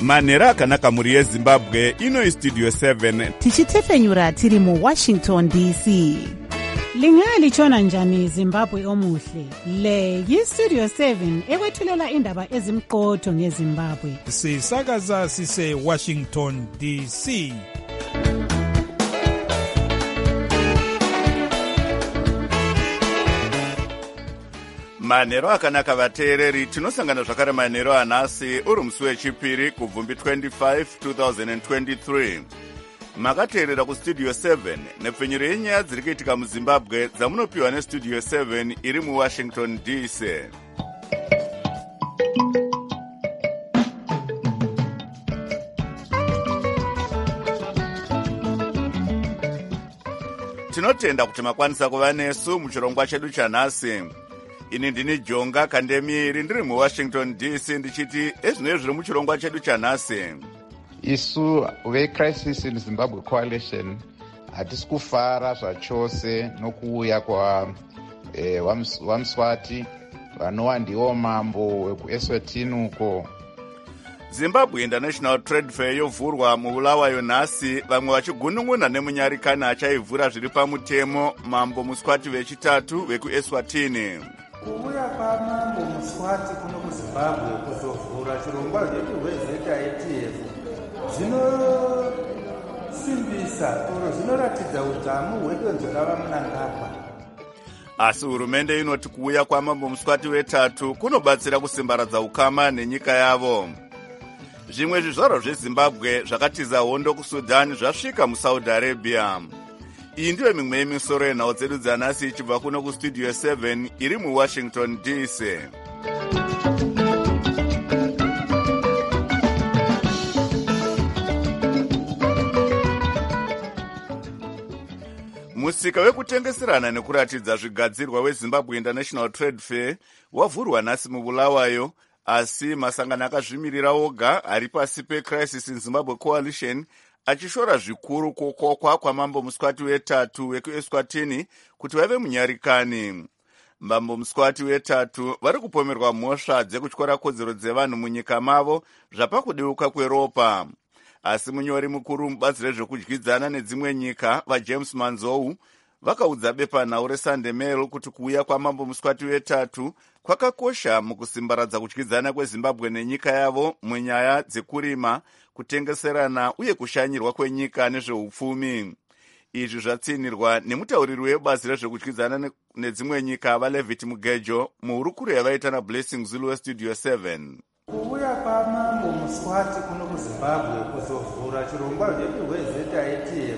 manhero akanaka mhuri yezimbabwe. Ino istudio 7 tichitefenyura tiri muwashington dc. Lingalitshona njani Zimbabwe omuhle? Le yistudio 7 ekwethulela indaba ezimqotho ngeZimbabwe. Sisakaza sise Washington DC. manhero akanaka vateereri, tinosangana zvakare manhero anhasi uri musi wechipiri kubvumbi 25 2023. makateerera kustudio 7 nepfenyuro yenyaya dziri kuitika muzimbabwe dzamunopiwa nestudio 7 iri muwashington dc. tinotenda kuti makwanisa kuva nesu muchirongwa chedu chanhasi. ini ndini Jonga Kandemieri ndiri muwashington dc ndichiti ezvinoi zviri muchirongwa chedu chanhasi. Isu veCrisis in Zimbabwe Coalition hatisi kufara zvachose nokuuya kwa vaMswati vanova ndiwo mambo wekuEswatini uko. Zimbabwe International Trade Fair yovhurwa muBulawayo nhasi, vamwe vachigunun'una nemunyarikani achaivhura zviri pamutemo mambo Muswati vechitatu vekuEswatini. Kuuya kwamambo Muswati kuno kuZimbabwe kuzovhura chirongwa chedu hweZITF zvinosimbisa oro zvinoratidza udzamu hwedonzo ravamunangagwa. Asi hurumende inoti kuuya kwamambo Muswati wetatu kunobatsira kusimbaradza ukama nenyika yavo. Zvimwe zvizvarwa zveZimbabwe zvakatiza hondo kuSudan zvasvika muSaudi Arabia. Iyi ndiyo mimwe yemisoro yenhau dzedu dzanhasi ichibva kuno kustudio 7 iri muwashington dc. musika wekutengeserana nekuratidza zvigadzirwa weZimbabwe International Trade Fair wavhurwa nhasi muBulawayo, asi masangano akazvimirira oga ari pasi peCrisis in Zimbabwe Coalition achishora zvikuru kukokwa kwamambo Muswati wetatu wekuEswatini kuti vave munyarikani. mambo Muswati wetatu vari kupomerwa mhosva dzekutyora kodzero dzevanhu munyika mavo zvapakudeuka kweropa. Asi munyori mukuru mubazi rezvekudyidzana nedzimwe nyika vaJames Manzou vakaudza bepanhau reSunday Mail kuti kuuya kwamambo Muswati wetatu kwakakosha mukusimbaradza kudyidzana kweZimbabwe nenyika yavo munyaya dzekurima, kutengeserana uye kushanyirwa kwenyika nezveupfumi. Izvi zvatsinirwa nemutauriri webazi rezvekudyidzana nedzimwe nyika vaLevit Mugejo muhurukuro yavaita naBlessing Zulu westudio 7. Kuuya kwamambo Muswati kuno kuZimbabwe kuzovhura chirongwa chedu hweZITF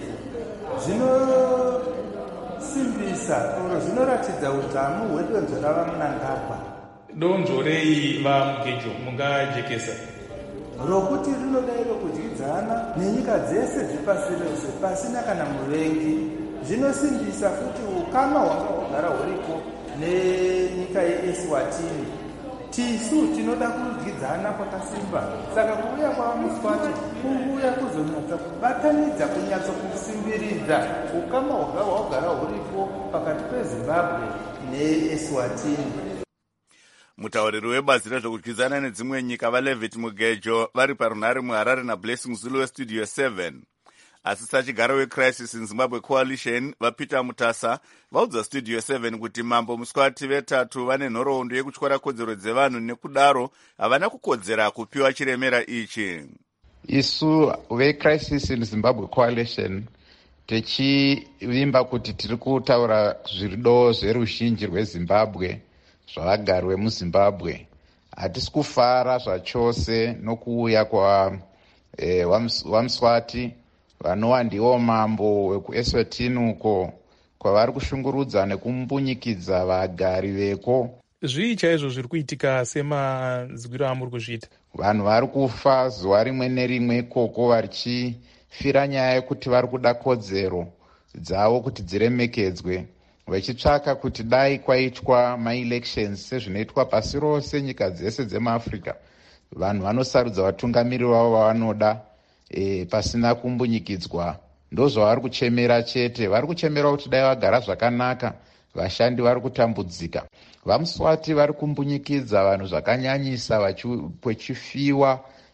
zvinosimbisa oro zvinoratidza udzamu hwedonzo ravamunangagwa. Donzo rei vaMugejo mungajekesa rokuti rinodai rokudyidzana nenyika dzese dzepasi rose pasina kana muvengi. Zvinosimbisa futi ukama hwanga hwagara huripo nenyika yeEswatini. Tisu tinoda kudyidzana kwakasimba, saka kuuya kwaMuswati kuuya kuzonyatsa kubatanidza, kunyatsa kusimbiridza ukama hwanga hwagara huripo pakati peZimbabwe neEswatini. mutauriri webazi rezvekudyidzana nedzimwe nyika vaLevit Mugejo vari parunhare muHarare naBlessing Zulu westudio 7. asi sachigara weCrisis in Zimbabwe Coalition vaPeter Mutasa vaudza studio 7 kuti mambo Muswati vetatu vane nhoroondo yekutyora kodzero dzevanhu nekudaro havana kukodzera kupiwa chiremera ichi. Isu veCrisis in Zimbabwe Coalition tichivimba kuti tiri kutaura zvirido zveruzhinji rweZimbabwe zvavagari vemuZimbabwe. Hatisi kufara zvachose nokuuya kwa vaMswati vanova ndiwo mambo wekuEswatini uko, kwavari kushungurudza nekumbunyikidza vagari veko. Zvii chaizvo zviri kuitika semazwiro amuri kuzviita? Vanhu vari kufa zuva rimwe nerimwe ikoko vachifira nyaya yekuti vari kuda kodzero dzavo kuti dziremekedzwe, vachitsvaka kuti dai kwaitwa maelections sezvinoitwa pasi rose nyika dzese dzemuAfrica, vanhu vanosarudza vatungamiri vavo vavanoda pasina kumbunyikidzwa. Ndozvavari kuchemera chete. Vari kuchemera kuti dai vagara zvakanaka, vashandi vari kutambudzika. VaMswati vari kumbunyikidza vanhu zvakanyanyisa vachifiwa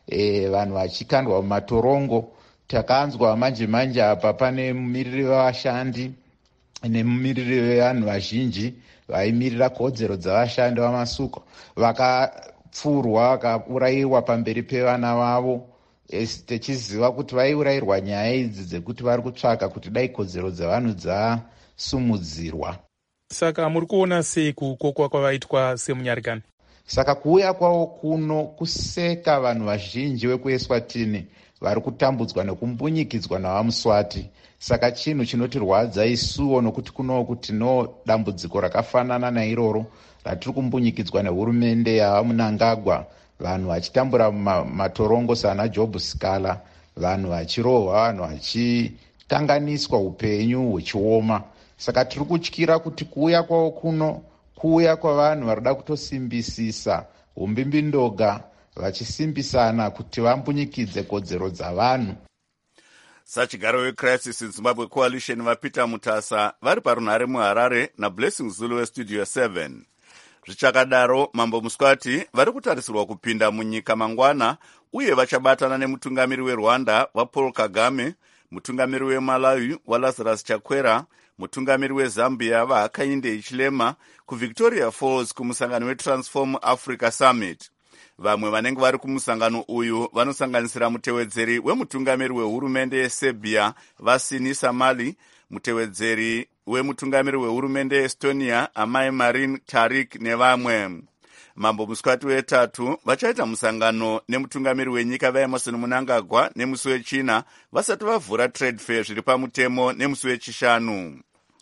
vanhu vachikandwa mumatorongo. Takanzwa manje apa pane mumiriri wevashandi nemumiriri wevanhu vazhinji vaimirira kodzero dzavashandi vamasuko vakapfurwa vakaurayiwa pamberi pevana vavo, tichiziva kuti vaiurayirwa nyaya idzi dzekuti vari kutsvaka kuti dai kodzero dzevanhu dzasumudzirwa. Saka muri kuona sei kukokwa kwavaitwa semunyarikani? Saka kuuya kwavo kuno kuseka vanhu vazhinji vekuEswatini vari kutambudzwa nekumbunyikidzwa navamuswati. Saka chinhu chinotirwadza isuwo nokuti kunoku tino dambudziko rakafanana nairoro ratiri kumbunyikidzwa nehurumende yavaMunangagwa, vanhu vachitambura matorongo sana Job Scala, vanhu vachirohwa, vanhu vachikanganiswa upenyu huchioma. Saka tiri kutyira kuti kuuya kwavo kuno kuuya kwavanhu varida kutosimbisisa umbimbindoga vachisimbisana kuti vambunyikidze kodzero dzavanhu. Sachigaro weCrisis in Zimbabwe Coalition vaPeter Mutasa vari parunhare muHarare naBlessing Zulu weStudio 7. Zvichakadaro, Mambo Muswati vari kutarisirwa kupinda munyika mangwana uye vachabatana nemutungamiri weRwanda vaPaul Kagame, mutungamiri weMalawi waLazarus Chakwera, mutungamiri weZambia vaHakainde Hichilema kuVictoria Falls kumusangano weTransform Africa Summit. Vamwe vanenge vari kumusangano uyu vanosanganisira mutevedzeri wemutungamiri wehurumende yeSerbia Vasini Samali, mutevedzeri wemutungamiri wehurumende yeEstonia Amai Marin Tarik nevamwe. Mambo Muswati wetatu vachaita musangano nemutungamiri wenyika vaEmmerson Mnangagwa nemusi wechina vasati vavhura trade fair zviri pamutemo nemusi wechishanu.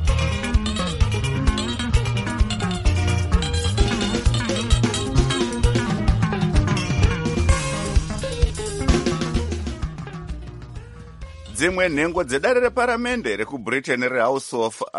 Dzimwe nhengo dzedare reparamende rekuBritain reHouse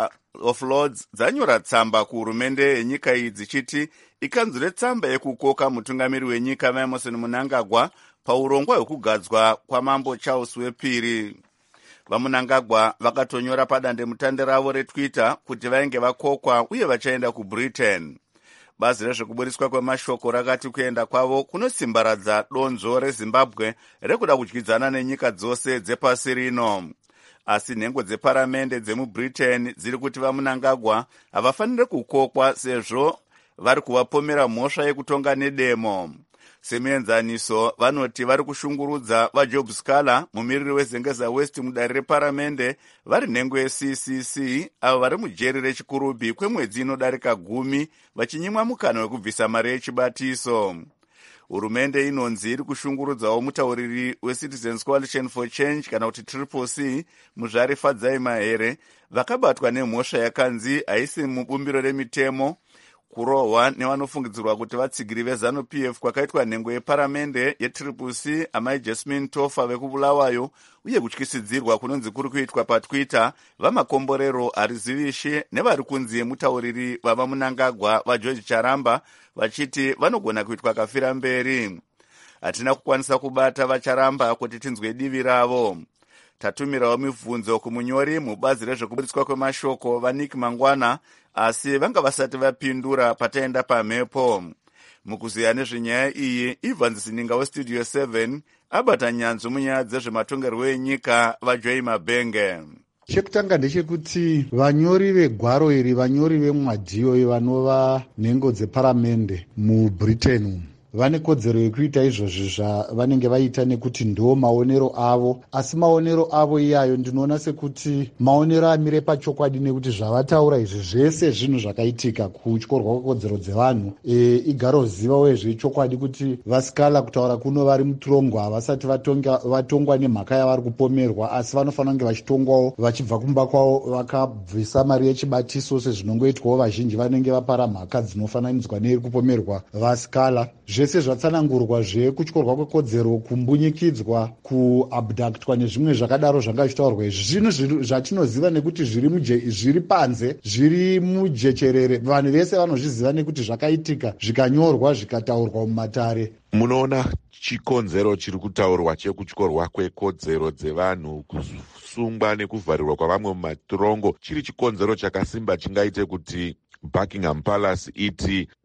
of Lords dzanyora tsamba kuhurumende yenyika iyi dzichiti ikanzure tsamba yekukoka mutungamiri wenyika vaEmmerson Mnangagwa paurongwa hwekugadzwa kwamambo Charles wepiri. VaMnangagwa vakatonyora padandemutande ravo reTwitter kuti vainge vakokwa uye vachaenda kuBritain. Bazi rezvekuburiswa kwemashoko rakati kuenda kwavo kunosimbaradza donzvo reZimbabwe rekuda kudyidzana nenyika dzose dzepasi rino. Asi nhengo dzeparamende dzemuBritain dziri kuti vaMnangagwa havafaniri kukokwa sezvo vari kuvapomera mhosva yekutonga nedemo. Semuenzaniso, vanoti vari kushungurudza vaJob Scala, mumiriri weZengeza West mudare reparamende, vari nhengo yeCCC, avo vari mujeri rechikurubhi kwemwedzi inodarika 10 vachinyimwa mukana wekubvisa mari yechibatiso. Hurumende inonzi iri kushungurudzawo mutauriri weCitizens Coalition for Change kana kuti CCC Muzvare Fadzai Mahere, vakabatwa nemhosva yakanzi haisi mubumbiro remitemo, kurohwa nevanofungidzirwa kuti vatsigiri veZANU-PF kwakaitwa nhengo yeparamende yeCCC Amai Jasmine Tofa vekubulawayo, uye kutyisidzirwa kunonzi kuri kuitwa paTwitter vamakomborero Harizivishi nevari kunzi mutauriri vavaMnangagwa vaGeorge Charamba vachiti vanogona kuitwa kafira mberi. Hatina kukwanisa kubata vaCharamba kuti tinzwe divi ravo. Tatumirawo mibvunzo kumunyori mubazi rezvekuburiswa kwemashoko vaNick Mangwana, asi vanga vasati vapindura pataenda pamhepo. Mukuziya nezvenyaya iyi, Evans Sininga weStudio 7 abata nyanzvu munyaya dzezvematongerwo enyika vaJoy Mabenge. Chekutanga ndechekuti vanyori vegwaro iri, vanyori vemwadhiyo vanova nhengo dzeparamende muBritain vane kodzero yekuita izvozvi zvavanenge vaita nekuti ndo maonero avo, asi maonero avo iyayo ndinoona sekuti maonero amire pachokwadi, nekuti zvavataura izvi zvese zvinhu zvakaitika kutyorwa kwekodzero dzevanhu. Igaro ziva wezvechokwadi kuti vaScala kutaura kuno vari mutorongo havasati vatongwa nemhaka yavari kupomerwa, asi vanofanira kunge vachitongwawo vachibva kumba kwavo vakabvisa mari yechibatiso sezvinongoitwawo vazhinji vanenge vapara mhaka dzinofananidzwa neiri kupomerwa vaScala. Zvese zvatsanangurwa zvekutyorwa kwekodzero, kumbunyikidzwa, kuabductwa nezvimwe zvakadaro zvanga zvichitaurwa izvi zvinhu zvatinoziva nekuti zviri panze, zviri mujecherere, vanhu vese vanozviziva nekuti zvakaitika zvikanyorwa zvikataurwa mumatare. Munoona chikonzero chiri kutaurwa chekutyorwa kwekodzero dzevanhu, kusungwa nekuvharirwa kwavamwe mumatorongo chiri chikonzero chakasimba chingaite kuti Buckingham Palace iti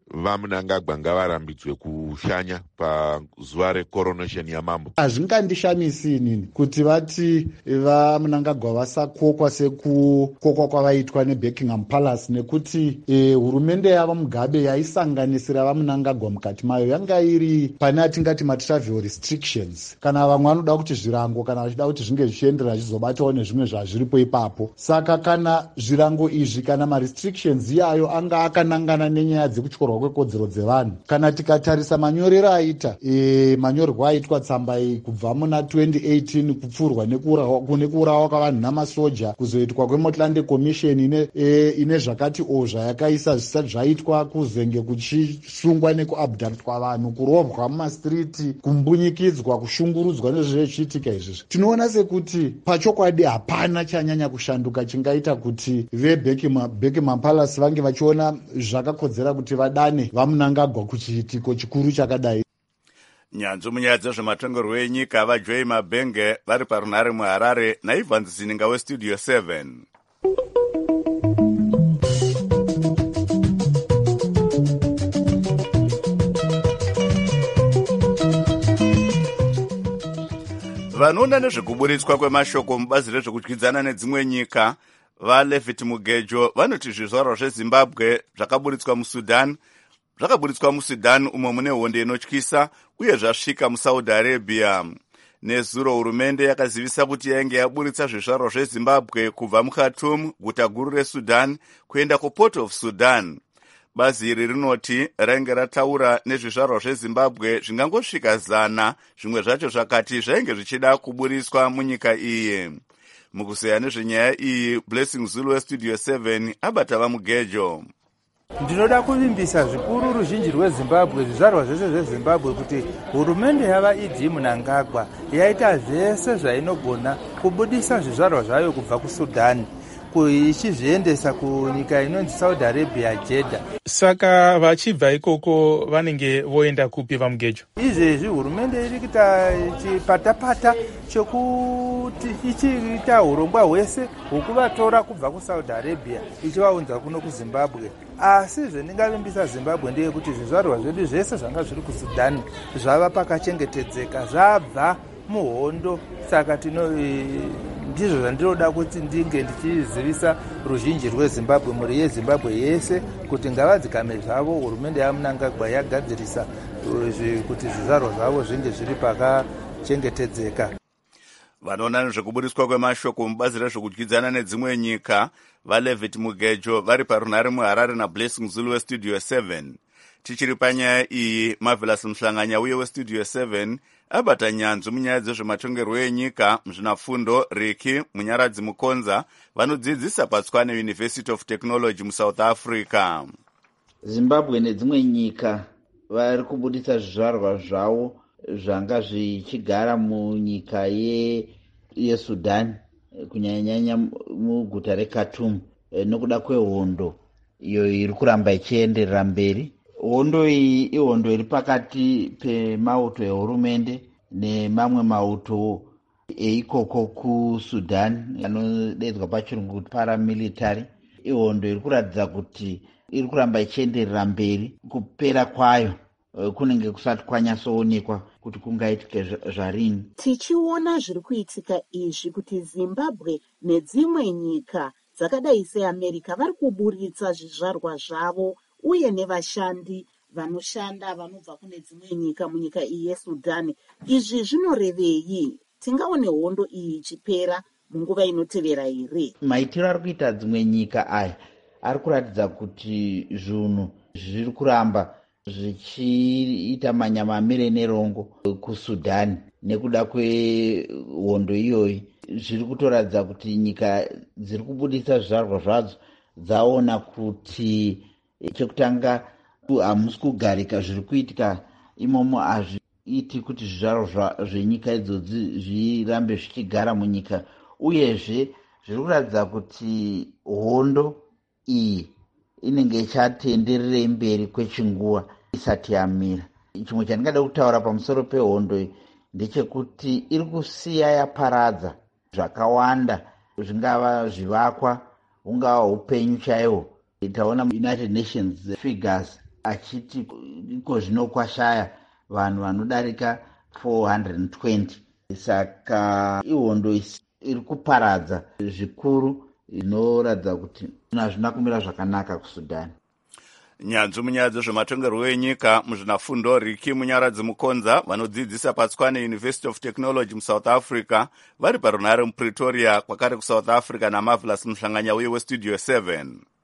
vaMnangagwa ngavarambidzwe kushanya pazuva recoronation yamambo. Hazvingandishamisi inini kuti vati vaMnangagwa vasakokwa sekukokwa kwavaitwa neBuckingham Palace, nekuti hurumende yava Mugabe yaisanganisira vaMnangagwa mukati mayo yanga iri pane atingati matravel restrictions, kana vamwe vanoda kuti zvirango kana vachida kuti zvinge zvichienderera zvichizobatawo nezvimwe zvazviripo ipapo. Saka kana zvirango izvi kana marestrictions iyayo anga akanangana nenyaya dzekutyorwa kwekodzero dzevanhu, kana tikatarisa manyorero aita manyorerwo aitwa tsamba iyi kubva muna 2018 kupfurwa nekuurawa kwavanhu namasoja, kuzoitwa kweMortland Commission ine zvakati zvayakaisa zvisati zvaitwa, kuzenge kuchisungwa nekuabductwa vanhu, kurovwa mumastriti, kumbunyikidzwa, kushungurudzwa nezvezvichiitika izvizvi. Tinoona sekuti pachokwadi hapana chanyanya kushanduka chingaita kuti veBuckingham Palace vange vachiona zvakakodzera kuti vadane vaMnangagwa kuchiitiko chikuru chakadai. Nyanzvi munyaya dzezvematongerwo enyika vaJoy Mabhenge vari parunhare muHarare naIvans Zininga weStudio 7. Vanoona nezvekuburitswa kwemashoko mubazi rezvekudyidzana nedzimwe nyika vaLevit Mugejo vanoti zvizvarwa zveZimbabwe zvakaburitswa muSudan umo mune hondo inotyisa uye zvasvika muSaudi Arabia. Nezuro hurumende yakazivisa kuti yainge yaburitsa zvizvarwa zveZimbabwe kubva muKhartoum, guta guru reSudan, kuenda kuPort of Sudan. Bazi iri rinoti rainge rataura nezvizvarwa zveZimbabwe zvingangosvika 100, zvimwe zvacho zvakati zvainge zvichida kuburiswa munyika iyi. Mukuseya nezvenyaya iyi, Blessing Zulu weStudio 7 abata vaMugejo. Ndinoda kuvimbisa zvikuru ruzhinji rweZimbabwe, zvizvarwa zvese zveZimbabwe, kuti hurumende yavaED Mnangagwa yaita zvese zvainogona kubudisa zvizvarwa zvayo kubva kuSudani ichizviendesa kunyika inonzi Saudi Arabia, Jeddah. Saka vachibva ikoko vanenge voenda kupi vaMugejo? Izvezvi hurumende iri kuita chipatapata chokuti ichiita urongwa hwese hwekuvatora kubva kuSaudi Arabia ichivaunza kuno kuZimbabwe. Asi zvendingavimbisa Zimbabwe ndeyekuti zvizvarwa zvedu zvese zvanga zviri kuSudani zvava pakachengetedzeka, zvabva muhondo. Saka ndizvo zvandinoda kuti ndinge ndichizivisa ruzhinji rweZimbabwe, mhuri yeZimbabwe yese, kuti ngavadzikame zvavo. Hurumende yaMnangagwa yagadzirisa kuti zvizvarwa zvavo zvinge zviri pakachengetedzeka. Vanoona nezvekuburiswa kwemashoko mubazi rezvekudyidzana nedzimwe nyika vaLevit Mugejo vari parunhare muHarare naBlessing Zulu weStudio 7. Tichiri panyaya iyi, Marvelous Mhlanganya uye weStudio 7 abata nyanzvi munyaya dzezvematongerwo enyika muzvinafundo. Riki Munyaradzi Mukonza vanodzidzisa paTswane University of Technology muSouth Africa. Zimbabwe nedzimwe nyika vari kubudisa zvizvarwa zvavo zvanga zvichigara munyika yeSudan, kunyanyanya muguta reKhartoum, nokuda kwehondo iyo iri kuramba ichienderera mberi. Hondo iyi ihondo iri pakati pemauto ehurumende nemamwe mauto eikoko kuSudan anodaidzwa pachirungu kuti paramilitary. Ihondo iri kuratidza kuti iri kuramba ichienderera mberi. Kupera kwayo kunenge kusati kwanyatsoonekwa kuti kungaitike zvarini. Tichiona zviri kuitika izvi, kuti Zimbabwe nedzimwe nyika dzakadai seAmerica vari kuburitsa zvizvarwa zvavo uye nevashandi vanoshanda vanobva kune dzimwe nyika munyika iyi yeSudani. Izvi zvinorevei? Tingaone hondo iyi ichipera munguva inotevera here? Maitiro ari kuita dzimwe nyika aya ari kuratidza kuti zvinhu zviri kuramba zvichiita manyamamire nerongo kuSudani nekuda kwehondo iyoyi. Zviri kutoratidza kuti nyika dziri kubudisa zvizvarwa zvadzo dzaona kuti chekutanga hamusi kugarika zviri kuitika imomo, hazviiti kuti zvizvarwa zvenyika idzodzi zvirambe zvichigara munyika. Uyezve zviri kuratidza kuti hondo iyi inenge ichatendererei mberi kwechinguva isati yamira. Chimwe chandingada kutaura pamusoro pehondo iyi ndechekuti iri kusiya yaparadza zvakawanda, zvingava zvivakwa, hungava upenyu chaihwo. Taona United Nations figures achiti iko zvino kwashaya vanhu vanodarika 420. Saka ihondo iri kuparadza zvikuru inoratidza kuti hazvina kumira zvakanaka kuSudani. Nyanzvi munyaya dzezvematongerwo enyika muzvinafundo Riki Munyaradzi Mukonza vanodzidzisa paTswane University of Technology muSouth Africa vari parunhare muPretoria kwakare kuSouth Africa naMarvelous Muhlanganya uye weStudio 7.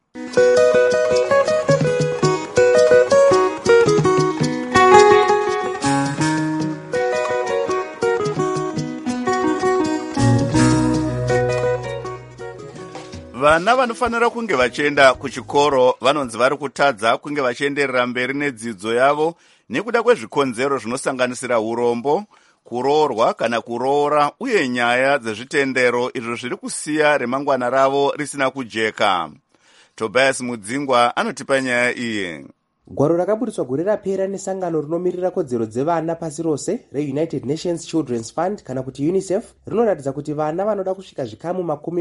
Vana vanofanira kunge vachienda kuchikoro vanonzi vari kutadza kunge vachienderera mberi nedzidzo yavo nekuda kwezvikonzero zvinosanganisira urombo, kuroorwa kana kuroora uye nyaya dzezvitendero izvo zviri kusiya remangwana ravo risina kujeka. Tobias Mudzingwa anotipa nyaya iyi. Gwaro rakaburiswa gore rapera nesangano rinomirira kodzero dzevana pasi rose reUnited Nations Children's Fund kana kuti UNICEF rinoratidza kuti vana vanoda kusvika zvikamu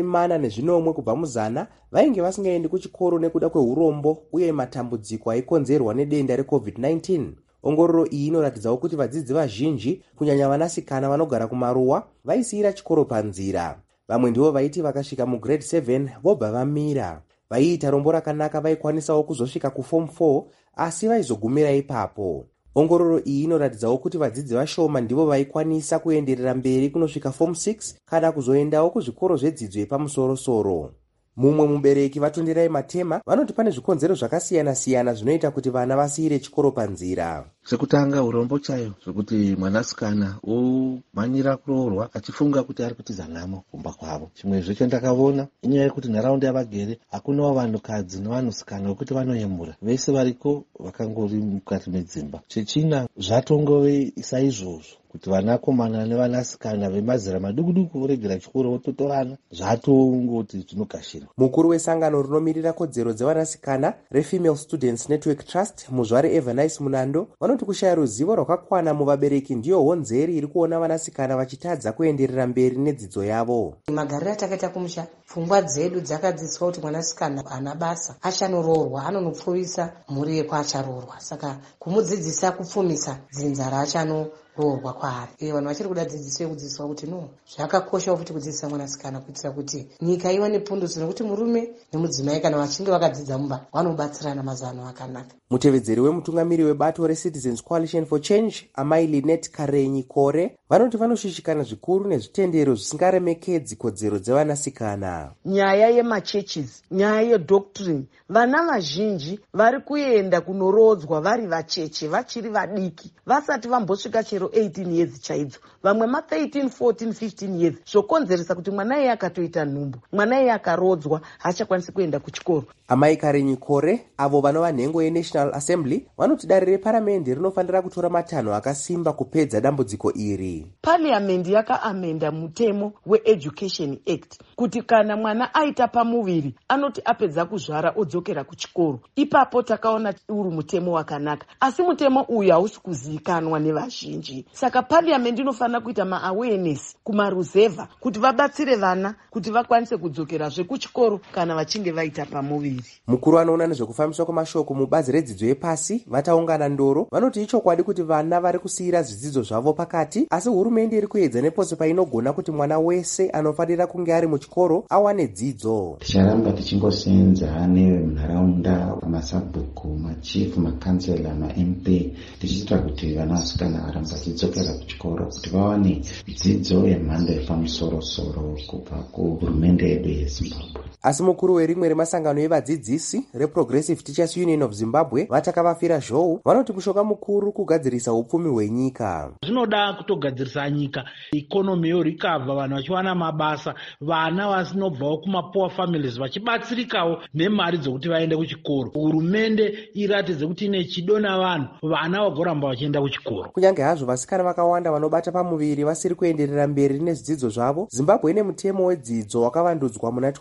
40 kubva muzana vainge vasingaendi kuchikoro nekuda kweurombo uye matambudziko aikonzerwa nedenda reCovid-19. Ongororo iyi inoratidzawo kuti vadzidzi vazhinji kunyanya vanasikana vanogara kumaruwa vaisiyira chikoro panzira. Vamwe ndivo vaiti vakasvika mugrade 7 vobva vamira. Vaiita rombo rakanaka vaikwanisawo kuzosvika kuform 4 asi vaizogumira ipapo. Ongororo iyi inoratidzawo kuti vadzidzi vashoma ndivo vaikwanisa kuenderera mberi kunosvika form 6 kana kuzoendawo kuzvikoro zvedzidzo yepamusoro-soro. Mumwe mubereki Vatonderai Matema vanoti pane zvikonzero zvakasiyana-siyana zvinoita kuti vana vasiyire chikoro panzira. Sekutanga urombo chayo zvekuti mwanasikana omhanyira kuroorwa achifunga kuti ari kutiza nhamo kumba kwavo. Chimwezve chandakaona inyaya yekuti nharaunda yavagere hakunawo vanhukadzi nevanhusikana vekuti vanoyemura, vese variko vakangori mukati medzimba. Chechina zvatongove saizvozvo kuti vanakomana nevanasikana vemazera maduku voregera chikoro vototorana, zvatongoti zvinogashira. Mukuru wesangano rinomirira kodzero dzevanasikana reFemale Students Network Trust Muzvare Evanice Munando vanoti kushaya ruzivo rwakakwana muvabereki ndiyo honzeri iri kuona vanasikana vachitadza kuenderera mberi nedzidzo yavo. Magariro atakaita kumusha, pfungwa dzedu dzakadzidziswa kuti mwanasikana ana basa achanoroorwa, anonopfuvisa mhuri yekwacharoorwa. Saka kumudzidzisa kupfumisa dzinza raachanoroorwa kwaari. Vanhu vachiri kuda dzidziso yekudzidziswa kuti no, zvakakosha kuti kudzidzisa mwanasikana kuitira kuti nyika iwane pundutso nekuti murume nemudzimai kana vachinge vakadzidza mumba vanobatsirana mazano akanaka. Mutevedzeri wemutungamiri webato reCitizens Coalition for Change Amai Linet Karenyi Kore vanoti vanoshishikana zvikuru nezvitendero zvisingaremekedzi kodzero dzevanasikana. Nyaya yemachurches, nyaya yedoctrine, vana vazhinji vari kuenda kunorodzwa vari vacheche vachiri vadiki vasati vambosvika chero 18 years chaidzo, vamwe 13, 14, 15 years, zvokonzeresa kuti mwana iye akatoita nhumbu, mwana iye akarodzwa haachakwanisi kuenda kuchikoro. Amai Karenyi Kore avo vanova nhengo yeNational Assembly vanoti dare reparamende rinofanira kutora matanho akasimba kupedza dambudziko iri. Parliamendi yakaamenda mutemo weEducation Act kuti kana mwana aita pamuviri anoti apedza kuzvara odzokera kuchikoro. Ipapo takaona uri mutemo wakanaka, asi mutemo uyu hausi kuzivikanwa nevazhinji. Saka parliamendi inofanira kuita maawareness kumaruzevha kuti vabatsire vana kuti vakwanise kudzokerazve kuchikoro kana vachinge vaita pamuviri. Mukuru anoona nezvekufambiswa kwemashoko mubazi redzidzo yepasi vataungana ndoro vanoti ichokwadi kuti vana vari kusiyira zvidzidzo zvavo pakati, asi hurumende iri kuedza nepose painogona kuti mwana wese anofanira kunge ari muchikoro awane dzidzo. Ticharamba tichingosenza nevenharaunda, masabhuku, machief, makansela, maMP tichiita kuti vanasikana varamba vachidzokera kuchikoro kuti vawane dzidzo yemhando yepamusoro-soro kubva kuhurumende yedu yeZimbabwe. Asi mukuru werimwe remasangano evadzidzisi reProgressive Teachers Union of Zimbabwe Vatakavafira Zhou vanoti kushoka mukuru kugadzirisa upfumi hwenyika. Zvinoda kutogadzirisa nyika, ikonomi yorikabva, vanhu vachiwana mabasa, vana vasinobvawo kumapoor families vachibatsirikawo nemari dzokuti vaende kuchikoro. Hurumende iratidze kuti ine chido navanhu, vana vagoramba vachienda kuchikoro. Kunyange hazvo vasikana vakawanda vanobata pamuviri vasiri kuenderera mberi nezvidzidzo zvavo, Zimbabwe ine mutemo wedzidzo wakavandudzwa muna 2020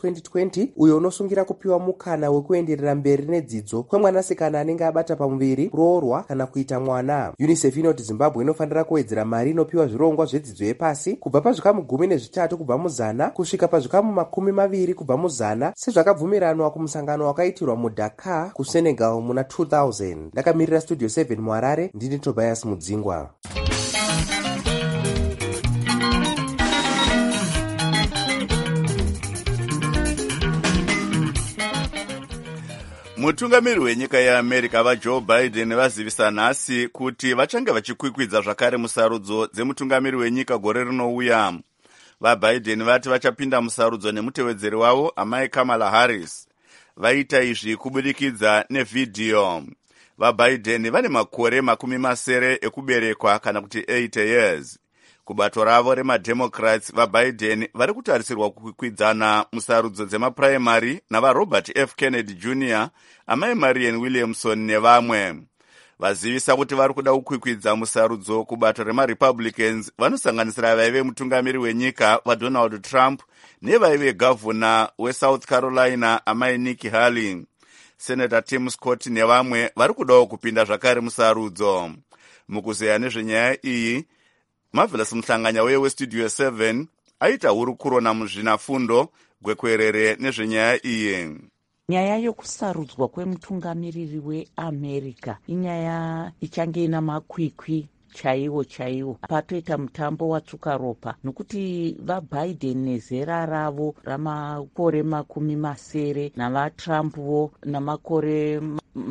20 uyo unosungira kupiwa mukana wekuenderera mberi nedzidzo kwemwanasikana anenge abata pamuviri, kuroorwa kana kuita mwana. UNICEF inoti Zimbabwe inofanira kuwedzera mari inopiwa zvirongwa zvedzidzo yepasi kubva pazvikamu 13 kubva muzana kusvika pazvikamu 20 kubva muzana sezvakabvumiranwa kumusangano wakaitirwa muDakar kuSenegal muna 2000. Ndakamirira Studio 7 muHarare, ndini Tobias Mudzingwa. Mutungamiri wenyika yeAmerica vaJoe Biden vazivisa nhasi kuti vachange vachikwikwidza zvakare musarudzo dzemutungamiri wenyika gore rinouya. VaBiden vati vachapinda musarudzo nemutevedzeri wavo amai Kamala Harris. Vaita izvi kubudikidza nevhidhiyo. VaBiden vane makore 70 ekuberekwa kana kuti 80 years. Kubato ravo remademocrats, vaBiden vari kutarisirwa kukwikwidzaana musarudzo dzemapuraimari navaRobert F. Kennedy Jr., amai Marianne Williamson nevamwe. Vazivisa kuti vari kuda kukwikwidza musarudzo kubato remaRepublicans vanosanganisira vaive mutungamiri wenyika vaDonald Trump nevaive gavhuna weSouth Carolina amai Nikki Haley. Senator Tim Scott nevamwe vari kudawo kupinda zvakare musarudzo. Mukuzeya nezvenyaya iyi, Marvelous Mhlanganya weStudio 7 aita hurukuro namuzvinafundo gwekwerere nezvenyaya iyi. Nyaya yokusarudzwa kwemutungamiriri weAmerica inyaya ichange ina makwikwi chaiwo. Patoita mutambo watsvuka ropa nokuti vaBiden nezera ravo ramakore 70 navaTrumpwo namakore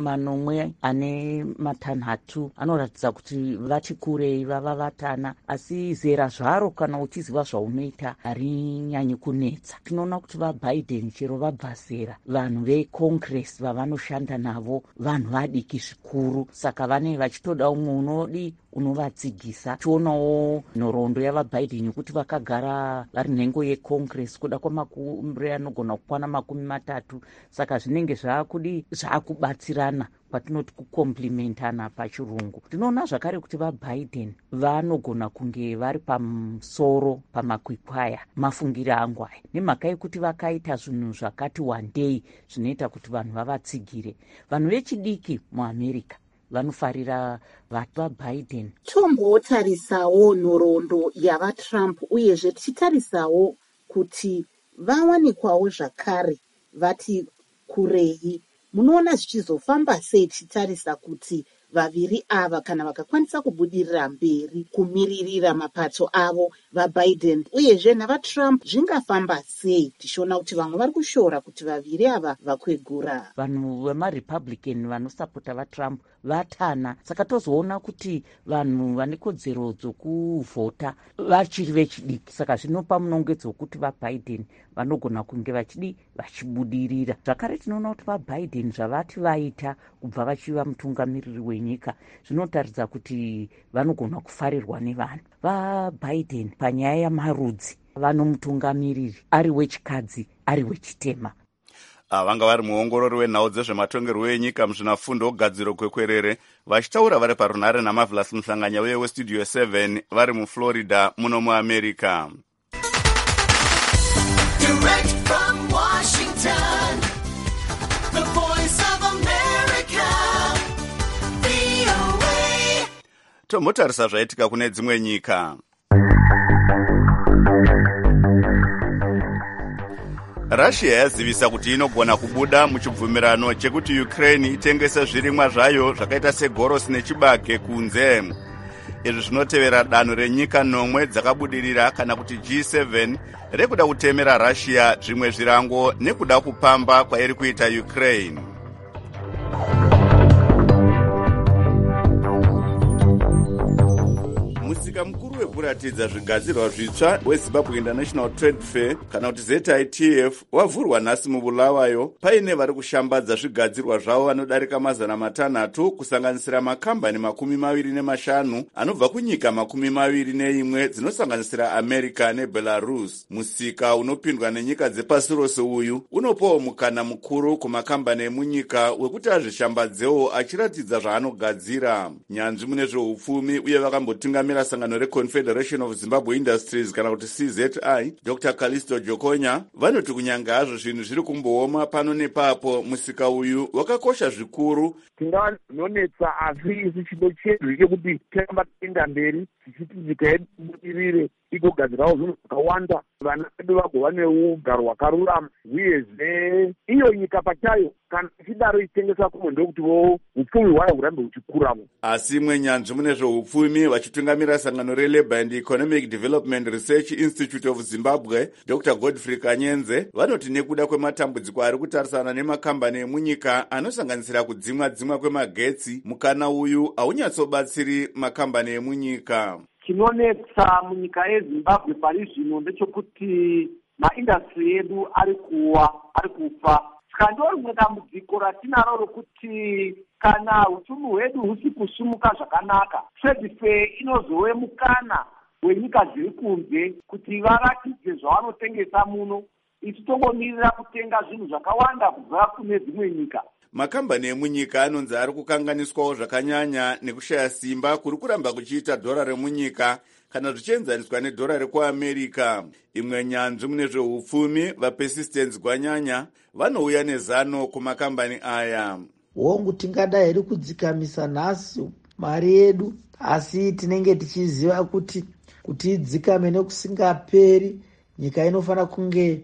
60 anoratidza kuti vati kurei vava vatana, asi zera zvaro kana uchiziva zvaunoita harinyanyi kunetsa. Tinoona kuti vaBiden chero vabva zera, vanhu veCongress vavanoshanda navo vanhu vadiki zvikuru, saka vanenge vachitoda umwe unodi unovadzigisa. Tionawo nhoroondo yavaBiden yokuti vakagara vari nhengo yeCongress kuda kwamakore anogona kukwana 30, saka zvinenge zvaakubatsirana kwatinoti kukomplimentana pachirungu. Tinoona zvakare kuti vaBiden vanogona kunge vari pamusoro pamakwikwaya mafungiro angu aya, nemhaka yekuti vakaita zvinhu zvakati wandei zvinoita kuti vanhu vavatsigire. Vanhu vechidiki muAmerica vanofarira vaBiden. Tombotarisawo nhoroondo yavaTrump uyezve tichitarisawo kuti vawanikwawo zvakare vati kurei. Munoona zvichizofamba sei tichitarisa kuti vaviri ava kana vakakwanisa kubudirira mberi kumiririra mapato avo vaBiden uyezve navaTrump zvingafamba sei? Tichiona kuti vamwe vari kushora kuti vaviri ava vakwegura. Vanhu vemaRepublican vanosapota vaTrump vatana, saka tozoona kuti vanhu vane kodzero dzokuvhota vachiri vechidiki, saka zvinopa munongedzo wekuti vaBiden vanogona kunge vachibudirira. Zvakare tinoona kuti vaBiden zvavati vaita kubva vachiva mutungamiriri wenyika zvinotaridza kuti vanogona kufarirwa nevanhu. VaBiden panyaya yamarudzi vanomutungamiriri ari wechikadzi ari wechitema. Vanga vari muongorori wenhau dzezvematongerwo enyika muzvinafundo ogadziro kwekwerere vachitaura vari parunhare naMarvelous Mhlanganya weStudio 7 vari muFlorida muno muAmerica. Direct from Washington, the voice of America, VOA. Tombotarisa zvaitika kune dzimwe nyika. Russia yazivisa kuti inogona kubuda muchibvumirano chekuti Ukraine itengese zvirimwa zvayo zvakaita segorosi nechibage kunze. Izvi zvinotevera danho renyika 9 dzakabudirira kana kuti G7 rekuda kutemera Russia zvimwe zvirango nekuda kupamba kwairi kuita Ukraine. Musika mukuru wekuratidza zvigadzirwa zvitsva weZimbabwe International Trade Fair kana kuti ZITF wavhurwa nhasi muBulawayo paine vari kushambadza zvigadzirwa zvavo vanodarika 600 kusanganisira makambani 25 anobva kunyika 21 dzinosanganisira America neBelarus. Musika unopindwa nenyika dzepasi rose uyu unopawo mukana mukuru kumakambani emunyika wekuti azvishambadzewo achiratidza zvaanogadzira. Nyanzvi mune zveupfumi uye vakambotungamira sangano reConfederation Federation of Zimbabwe Industries kana kuti CZI, Dr. Callisto Jokonya, vanoti kunyanga hazvo zvinhu zviri kumbooma pano nepapo, musika uyu wakakosha zvikuru. Tingava zvinonetsa asi isi chido chedu chekuti tiramba tienda mberi tichiti nyika yedu ibudirire igogadzirawo zvinhu zvakawanda, vana vedu vagova neugaro hwakarurama, uyezve iyo nyika pachayo kana ichidaro ichitengesa kumwe ndokuti upfumi hwayo hurambe huchikuramo. Asi imwe nyanzvi mune zveupfumi vachitungamira sangano reLabour and Economic Development Research Institute of Zimbabwe, Dr. Godfrey Kanyenze, vanoti nekuda kwematambudziko ari kutarisana nemakambani emunyika anosanganisira kudzimwa kwemagetsi, mukana uyu haunyatsobatsiri makambani emunyika. Chinonetsa munyika yeZimbabwe pari zvino ndechekuti maindastri edu ari kufa. Kandi rimwe dambudziko ratinaro rokuti kana upfumi hwedu husi kusumuka zvakanaka, trade fair inozove mukana wenyika dziri kunze kuti varatidze zvavanotengesa muno, isu tongomirira kutenga zvinhu zvakawanda kubva kune dzimwe nyika. Makambani emunyika anonzi ari kukanganiswawo zvakanyanya nekushaya simba kuri kuramba kuchiita dhora remunyika kana zvichienzaniswa nedhora rekuAmerica. Imwe nyanzvi mune zveupfumi, vaPersistence Gwanyanya, vanouya nezano kumakambani aya. Hongu tingadai iri kudzikamisa nhasi mari yedu, asi tinenge tichiziva kuti idzikame nekusingaperi, nyika inofana kunge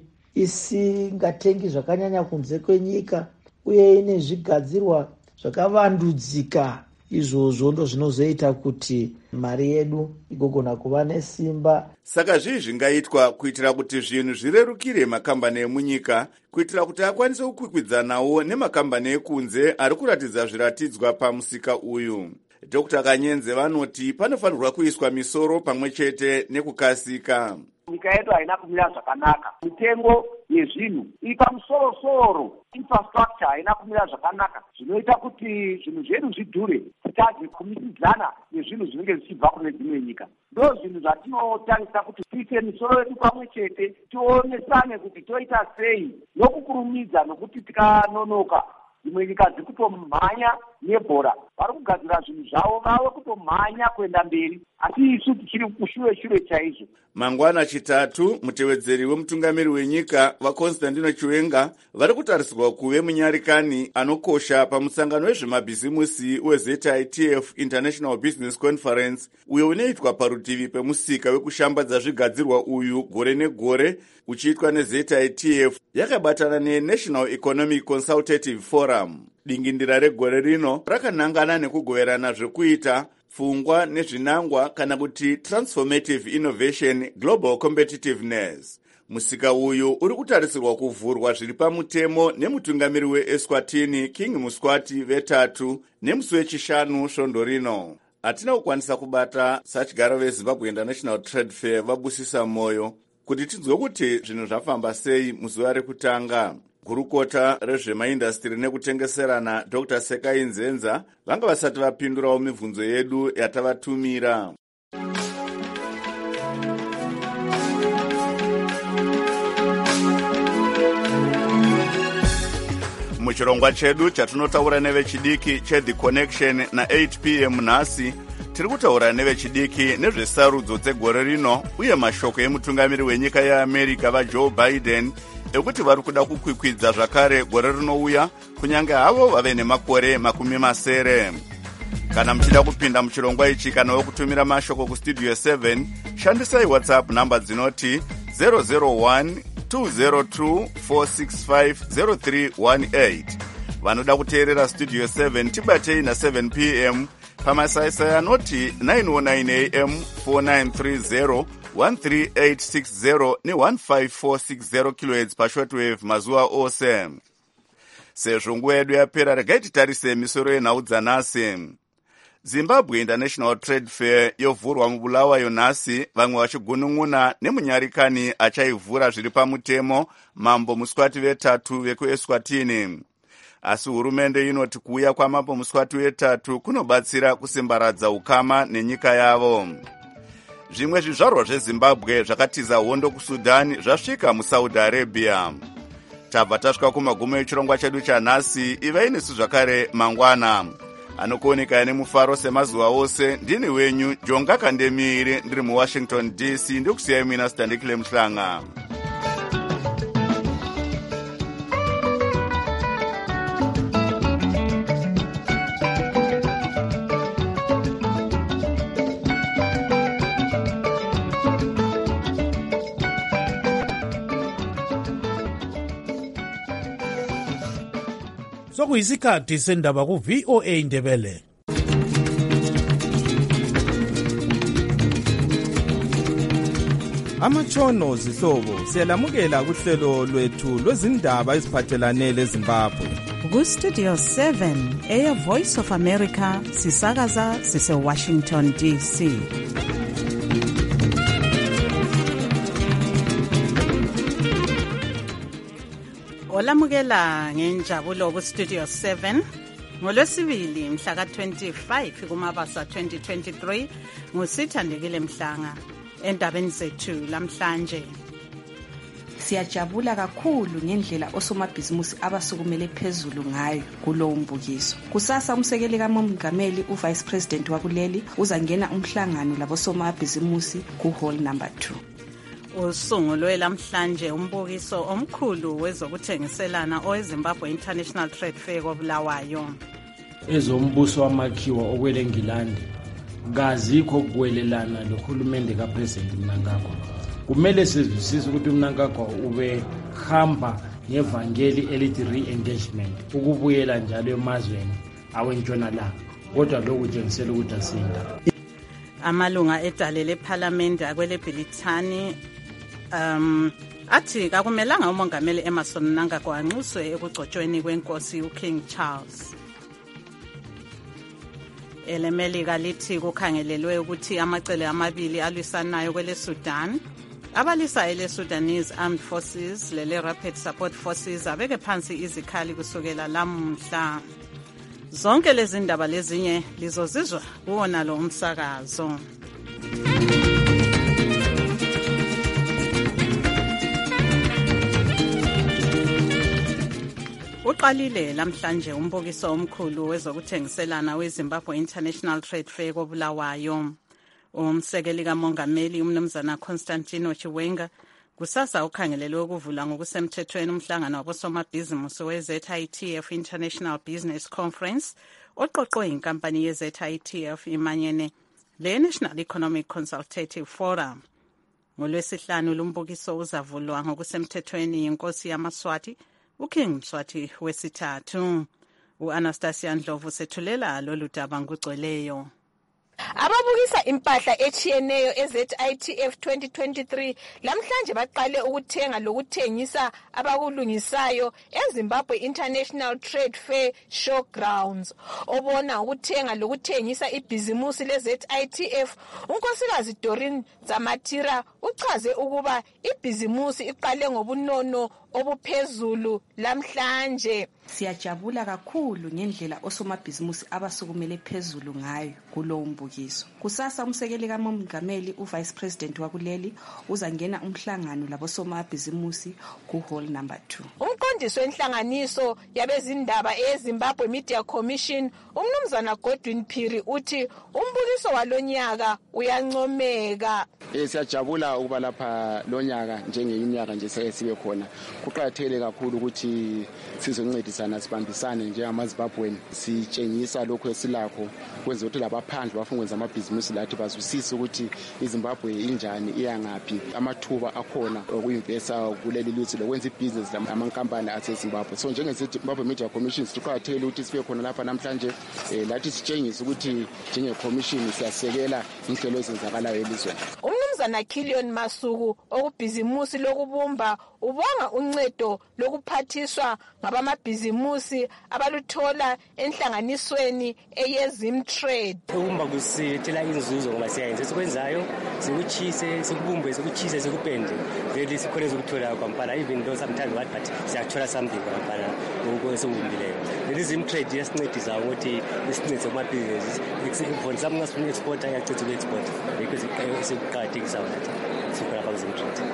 isingatengi zvakanyanya kunze kwenyika uye ine zvigadzirwa zvakavandudzika. Izvozvo ndo zvinozoita kuti mari yedu igogona kuva nesimba. Saka zvii zvingaitwa kuitira kuti zvinhu zvirerukire makambani emunyika, kuitira kuti akwanise kukwikwidzanawo nemakambani ekunze ari kuratidza zviratidzwa pamusika uyu. Dr. Kanyenze vanoti panofanirwa kuiswa misoro pamwe chete nekukasika. Nyika yedu haina kumira zvakanaka, mitengo yezvinhu iri pamusoro-soro, infrastructure haina kumira zvakanaka, zvinoita kuti zvinhu zvedu zvidhure, titadze kumisidzana nezvinhu zvinenge zvichibva kune dzimwe nyika. Ndo zvinhu zvatinotarisa kuti tiise misoro yedu pamwe chete, tionesane kuti toita sei nokukurumidza, nokuti tikanonoka dzimwe nyika dziri kutomhanya nebhora, vari kugadzira zvinhu zvavo vave kutomhanya kuenda mberi, asi isu tichiri kushure chaizvo. Mangwana chitatu, mutevedzeri wemutungamiri wenyika vaConstantino Chiwenga vari kutarisirwa kuve munyarikani anokosha pamusangano wezvemabhizimusi weZITF International Business Conference, uyo unoitwa parutivi pemusika wekushambadza zvigadzirwa uyu gore negore, uchiitwa neZITF yakabatana neNational Economic Consultative Forum. Dingindira regore rino rakanangana nekugoverana zvekuita pfungwa nezvinangwa kana kuti transformative innovation global competitiveness. Musika uyu uri kutarisirwa kuvhurwa zviri pamutemo nemutungamiri weEswatini King Muswati vetatu nemusi wechishanu svondo rino. Hatina kukwanisa kubata sachigaro veZimbabwe International Trade Fair vabusisa moyo kuti tinzwe kuti zvinhu zvafamba sei muzuva rekutanga. Gurukota rezvemaindastri nekutengeserana Dr. Sekai Nzenza vanga vasati vapindurawo mibvunzo yedu yatavatumira. Muchirongwa chedu chatinotaura nevechidiki cheThe Connection na8 p.m. nhasi tiri kutaura nevechidiki nezvesarudzo dzegore rino uye mashoko emutungamiri wenyika yeAmerica vaJoe Biden ekuti vari kuda kukwikwidza zvakare gore rinouya kunyange havo vave nemakore 70. Kana muchida kupinda muchirongwa ichi kana wekutumira mashoko kustudio 7, shandisai WhatsApp namba dzinoti 001 202 465 0318. Vanoda kuteerera studio 7 tibatei na7 p.m. pamasaisai anoti 909 am 4930 13860 ne15460 kHz pashortwave mazuva ose. Sezvo nguva yedu yapera, regai titarise misoro yenhau dzanhasi. Zimbabwe International Trade Fair yovhurwa muBulawayo nhasi, vamwe vachigunun'una nemunyarikani achaivhura zviri pamutemo Mambo Muswati vetatu vekuEswatini. Asi hurumende inoti kuuya kwaMambo Muswati vetatu kunobatsira kusimbaradza ukama nenyika yavo. Zvimwe zvizvarwa zveZimbabwe zvakatiza hondo kuSudan zvasvika muSaudi Arabia. Tabva tasvika kumagumo echirongwa chedu chanhasi. Ivai nesu zvakare mangwana. anokuoneka nemufaro semazuva ose. Ndini wenyu Jonga Kandemiri, ndiri muWashington DC. Ndikusiyai mina Sitandikile Mhlanga. Sokuyisikhathi sendaba ku VOA Indebele. Amatshono zihlobo siyalamukela kuhlelo lwethu lwezindaba eziphathelane leZimbabwe. Ku Studio 7 eya Voice of America sisakaza sise Washington DC. Olamukela ngenjabulo ku Studio 7 ngolwesibili mhla ka-25 kuMabasa 2023 nguSithandekile Mhlanga. Endabeni zethu lamhlanje siyajabula kakhulu ngendlela osomabhizimusi abasukumele phezulu ngayo kulowo mbukiso. Kusasa umsekeli kamongameli uvice president wakuleli uzangena umhlangano labosomabhizimusi ku hall number 2. Usungulwe lamhlanje umbukiso omkhulu wezokuthengiselana oweZimbabwe International Trade Fair koBulawayo. Ezombuso wamakhiwa okwele Ngilandi ngazikho kuwelelana nohulumende kaPresident Mnangagwa. Kumele sizwisise ukuthi uMnangagwa ube hamba ngevangeli elithi re-engagement, ukubuyela njalo emazweni awentshonalanga, kodwa lokhu kutshengisela ukuthi asinda. Amalunga edale leParliament akwele Bhilithani athi kakumelanga umongameli Emmerson Mnangagwa anxuswe ekugcotshweni kwenkosi uKing Charles. Elemelika lithi kukhangelelwe ukuthi amacele amabili alwisanayo kwele Sudan, abalisa ele Sudanese Armed Forces lele Rapid Support Forces abeke phansi izikhali kusukela lamhla. Zonke lezi ndaba lezinye lizozizwa kuwona lo umsakazo. Uqalile lamhlanje umbukiso omkhulu wezokuthengiselana weZimbabwe International Trade Fair koBulawayo. Umsekeli kamongameli umnumzana Constantino Chiwenga kusasa ukhangelelwe ukuvula ngokusemthethweni umhlangano wabosomabhizimusi we-ZITF International Business Conference oqoqwe inkampani ye-ZITF imanyene le-National Economic Consultative Forum. NgoLwesihlanu lumbukiso uzavulwa ngokusemthethweni yinkosi yamaSwati uKing Mswati wesithathu. U-Anastasia Ndlovu sethulela lolu daba ngugcweleyo. Ababukisa impahla echiyeneyo eZITF 2023 lamhlanje baqale ukuthenga lokuthengisa abakulungisayo eZimbabwe International Trade Fair Showgrounds. Obona ukuthenga lokuthengisa ibhizimusi leZITF unkosikazi Doreen Zamatira uchaze ukuba ibhizimusi iqale ngobunono obuphezulu lamhlanje. Siyajabula kakhulu ngendlela osomabhizimusi abasukumele phezulu ngayo kulowo mbukiso. Kusasa umsekeli kamongameli uvice president wakuleli uzangena umhlangano labosomabhizimusi ku hall number 2. Umqondisi wenhlanganiso yabezindaba eZimbabwe Media Commission umnumzana Godwin Phiri uthi umbukiso walonyaka uyancomeka. Siyajabula ukuba lapha lonyaka njengeminyaka nje sibe khona. Kuqakathekile kakhulu ukuthi sizoncedisana sibambisane njengamaZimbabweni sitshengisa lokho esilakho kwenza ukuthi labaphandle bafungwenza amabhizimusi lathi bazwisise ukuthi iZimbabwe injani iyangaphi amathuba akhona okuyinvesta kuleli lizwe lokwenza ibhizinisi lamankampani aseZimbabwe. So njengeZimbabwe Media Commission siqakathekile ukuthi sibe khona lapha namhlanje lathi sitshengise ukuthi njengecommission siyasekela inhlelo ezenzakalayo elizweni. Umnumzana Killion Masuku okubhizimusi lokubumba ubonga uncedo lokuphathiswa ngabamabhizimusi abaluthola enhlanganisweni eyeZimtrade. Ukubumba kusithela inzuzo ngoba siyayenza esikwenzayo sikuchise sikubumbe sikuchise sikupende vele sikhona ukuthola kwampala even though sometimes what but siyathola something kwampala okusebumbileyo. leZimtrade yasincedisa ukuthi isincede kumabhizinisi for some ngasifuna export ayacitha ku-export because siqakathekisa wona sikhona kwaZimtrade.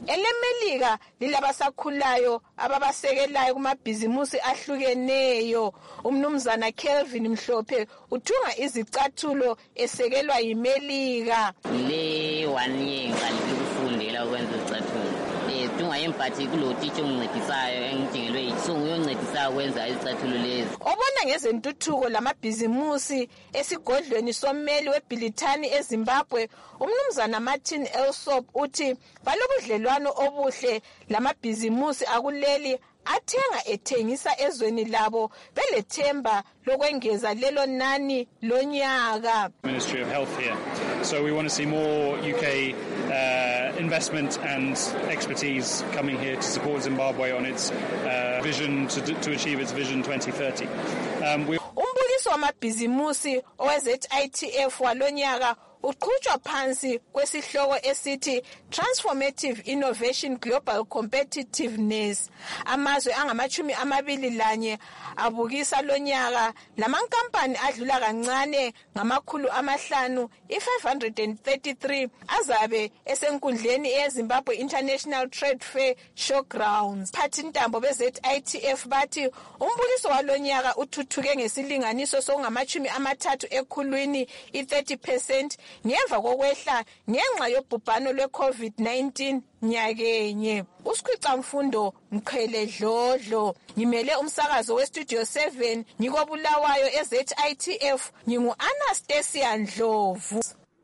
elemelika lilabasakhulayo ababasekelayo kumabhizimusi ahlukeneyo. Umnumzana Kelvin Mhlophe uthunga izicathulo esekelwa yimelika. Le 1 year ngiqalile ukufundela ukwenza izicathulo. Dunga emphathi kulo teacher ongicedisayo engidingelwe yisungu yoncedisayo ukwenza izicathulo lezi. Obona ngezentuthuko lamabhizimusi esigodlweni sommeli weBilitani eZimbabwe, umnumzana Martin Elsop uthi balobudlelwano obuhle lamabhizimusi akuleli athenga ethengisa ezweni labo belethemba lokwengeza lelo nani lonyaka. Ministry of Health here. So we want to see more UK investment and expertise coming here to support Zimbabwe on its vision to achieve its Vision 2030. Umbukiso wamabhizimusi owe-ZITF walonyaka uqhutshwa phansi kwesihloko esithi Transformative Innovation Global Competitiveness. Amazwe angama-21 abukisa lonyaka, lamankampani adlula kancane ngama500 i-533 azabe esenkundleni eZimbabwe International Trade Fair Showgrounds. Phathintambo be-ZITF bathi umbukiso walonyaka uthuthuke ngesilinganiso sokungama-30 ekhulwini i-30% ngemva kokwehla ngenxa yobhubhano lwe-COVID-19 nyakenye. Usikhwicamfundo Mqheledlodlo, ngimele umsakazo weStudio 7 ngikobulawayo eZITF, ngingu-Anastasia Ndlovu.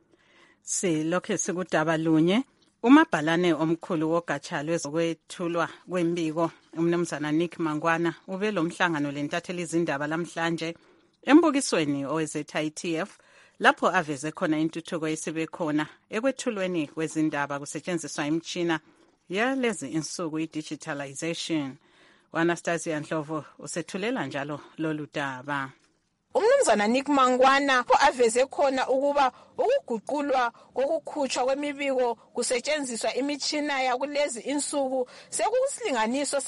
Silokhe sikudaba lunye, umabhalane omkhulu wogatsha lwezokwethulwa kwembiko umnumzana Nick Mangwana ube lo mhlangano lentatheli izindaba lamhlanje embukisweni owe-ZITF lapho aveze khona intuthuko esibe khona ekwethulweni kwezindaba kusetshenziswa imtshina yalezi insuku i-digitalization. U-Anastasia Ndlovu usethulela njalo lolu daba. Umnumzana Nick Mangwana aveze khona ukuba ukuguqulwa kokukhutshwa kwemibiko kusetshenziswa imitshina yakulezi insuku sekusilinganiso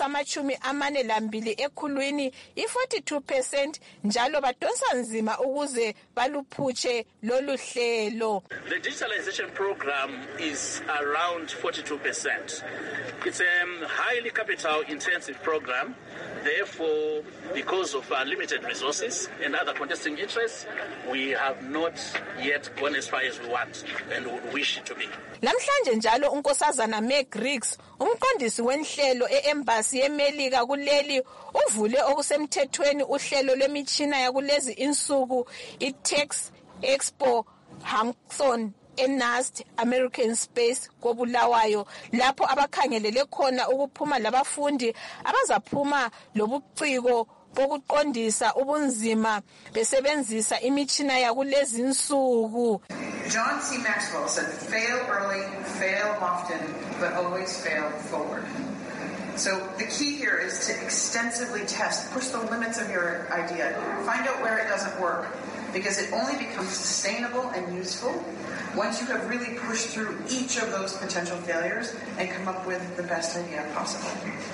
sama-42 ekhulwini i-42%, njalo badonsa nzima ukuze baluphutshe lolu hlelo. The digitalization program is around 42%. It's a highly capital intensive program. Therefore, because of our limited resources and other contesting interests, we have not yet gone as far as we want and would wish to be. Lamhlanje njalo unkosazana Meg Riggs, umqondisi wenhlelo e-embassy yemelika kuleli, uvule okusemthethweni uhlelo lwemitshina yakulezi insuku i-Tex Expo Hanson eNAST American Space kobulawayo, lapho abakhangelele khona ukuphuma labafundi abazaphuma lobuciko bokuqondisa ubunzima besebenzisa imitshina yakulezi insuku. John C. Maxwell said, fail early, fail often, but always fail forward. So the key here is to extensively test, push the limits of your idea, find out where it doesn't work, because it only becomes sustainable and useful once you have really pushed through each of those potential failures and come up with the best idea possible.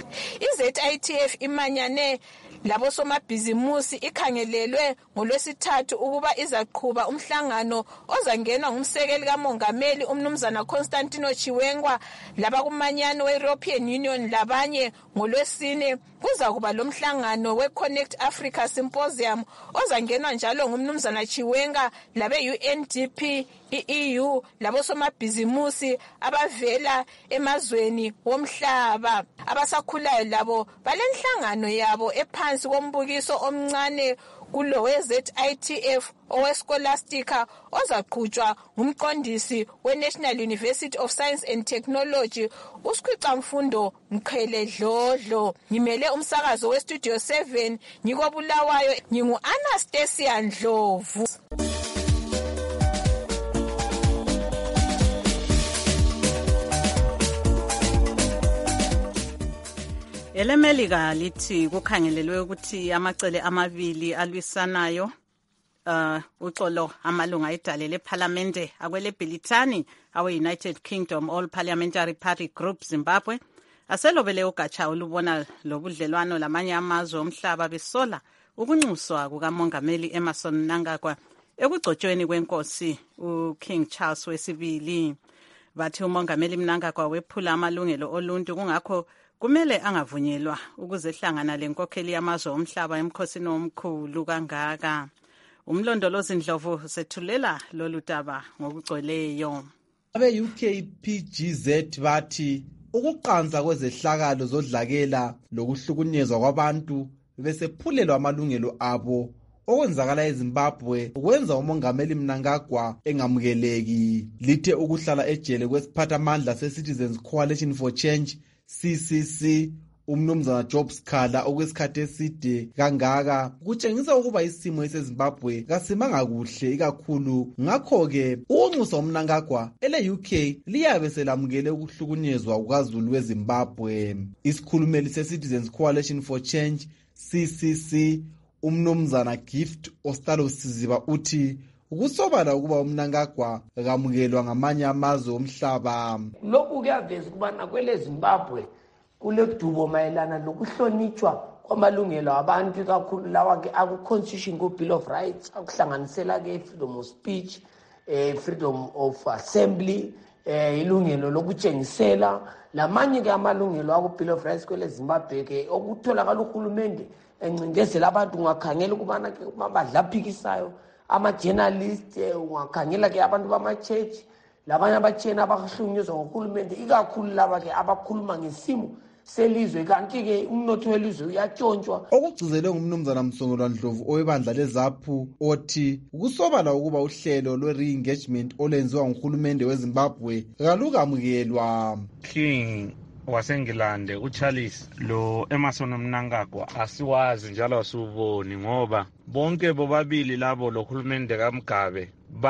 iZITF imanyane labosomabhizimusi ikhangelelwe ngolwesithathu ukuba izaqhuba umhlangano ozangenwa ngumsekeli kamongameli umnumzana Constantino Chiwenga labakumanyano we-European Union labanye ngolwesine. Kuzakuba lo mhlangano we-Connect Africa Symposium ozangenwa njalo ngumnumzana Chiwenga labe-UNDP, i-EU labosomabhizimusi abavela emazweni womhlaba. Abasakhulayo labo balenhlangano yabo ephansi kombukiso omncane kulo we-ZITF owe-Scholastica ozaqhutshwa ngumqondisi we-National University of Science and Technology usikhwicamfundo Mqheledlodlo. Ngimele umsakazo weStudio 7 ngikobulawayo, ngingu-Anastasia Ndlovu. Elemelika lithi kukhangelelwe ukuthi amacele amabili alwisanayo uxolo amalunga edale lephalamende akwele Bhilitani awe-United Kingdom All Parliamentary Party Group Zimbabwe aselobele ugatsha olubona lobudlelwano lamanye amazwe omhlaba besola ukunxuswa kukamongameli Emmerson Mnangagwa ekugcotshweni kwenkosi uKing Charles II. bathi umongameli Mnangagwa wephula amalungelo oluntu kungakho kumele angavunyelwa ukuzehlangana lenkokheli yamazwe omhlaba emkhosini omkhulu kangaka. Umlondolozi Ndlovu sethulela lolu daba ngokugcweleyo. Abe-UK PGZ bathi ukuqansa kwezehlakalo zodlakela lokuhlukunyezwa kwabantu besephulelwa amalungelo abo okwenzakala eZimbabwe kwenza umongameli Mnangagwa engamukeleki. Lithe ukuhlala ejele kwesiphathamandla se-Citizens Coalition for Change CCC umnumzana Job Sikhala okwesikhathi eside kangaka kutshengisa ukuba isimo eseZimbabwe kasimanga kuhle ikakhulu. Ngakho-ke ukunxusa uMnangagwa ele-UK liyabe selamukele ukuhlukunyezwa kukaZulu weZimbabwe. Isikhulumeli se-Citizens Coalition for Change CCC umnumzana Gift Ostalo Siziba uthi ukusobala ukuba uMnangagwa kamukelwa ngamanye amazwe omhlaba. Lokhu kuyaveza ukubana kwele Zimbabwe kuledubo mayelana nokuhlonitshwa kwamalungelo abantu kakhulu lawa ke aku-Constitution ku-Bill of Rights akuhlanganisela ke freedom of speech, freedom of assembly, ilungelo lokutshengisela lamanye ke amalungelo aku-Bill of Rights kwele Zimbabwe ke okutholakala uhulumende encindezela abantu. Ungakhangela ukubana ke badlaphikisayo ama-journalist, ungakhangela ke abantu bama-church labanye abatsheni abahlunyezwa ngohulumende ikakhulu laba ke abakhuluma ngesimo selizwe kanti-ke umnotho welizwe uyatshontshwa. Okugcizelwe ngumnumzana Msongelwa Ndlovu owebandla leZAPHU othi ukusobala ukuba uhlelo lwe-re-engagement olwenziwa nguhulumende weZimbabwe kalukamukelwa. King waseNgilande uCharles lo Emmerson Mnangagwa asiwazi njalo asuboni ngoba bonke bobabili labo lohulumende kaMgabe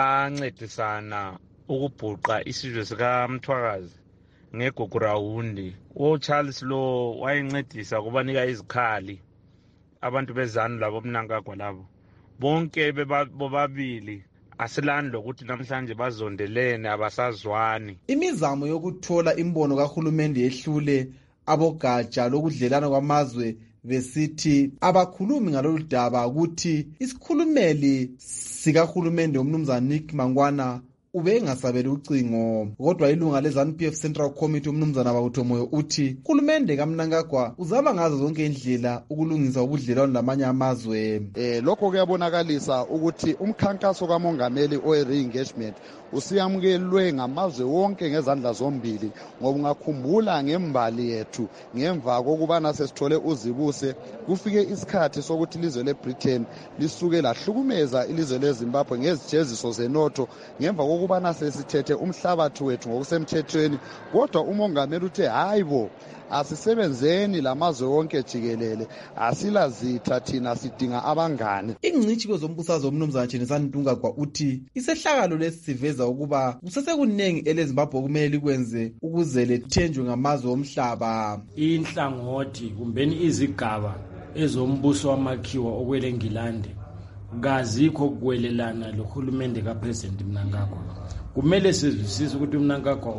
bancedisana ukubhuqa isizwe sikaMthwakazi ngeGugurawundi. Charles lo wayencedisa kubanika izikhali abantu bezanu labo Mnangagwa labo bonke bobabili asilani lokuthi namhlanje bazondelene abasazwani. Imizamo yokuthola imbono kahulumende yehlule abogatsha lokudlelana kwamazwe besithi abakhulumi ngalolu daba ukuthi isikhulumeli sikahulumende umnumzana Nick Mangwana ube engasabeli ucingo. Kodwa ilunga le-ZANU-PF Central Committee umnumzana Bawuthomoyo uthi uhulumende kaMnangagwa uzama ngazo zonke indlela ukulungisa ubudlelwano lamanye amazwe. Lokho kuyabonakalisa ukuthi umkhankaso kamongameli owe-re-engagement usiyamukelwe ngamazwe wonke ngezandla zombili ngoba ungakhumbula ngembali yethu ngemva kokubana sesithole uzibuse kufike isikhathi sokuthi ilizwe leBritain lisuke lahlukumeza ilizwe leZimbabwe ngezijeziso zenotho ngemva kokubana sesithethe umhlabathi wethu ngokusemthethweni. Kodwa umongameli uthe hayibo asisebenzeni lamazwe wonke jikelele asilazitha thina sidinga abangane. Ingcitshi kwezombusazwe umnumzana Chenisani Ntungagwa uthi isehlakalo lesi siveza ukuba kusesekuningi eleZimbabwe kumele likwenze ukuze lethenjwe ngamazwe omhlaba. Inhlangothi kumbeni izigaba ezombuso wamakhiwa okwele Ngilande kazikho kuwelelana lohulumende kaPresident Mnangagwa. Kumele sizwisise ukuthi uMnangagwa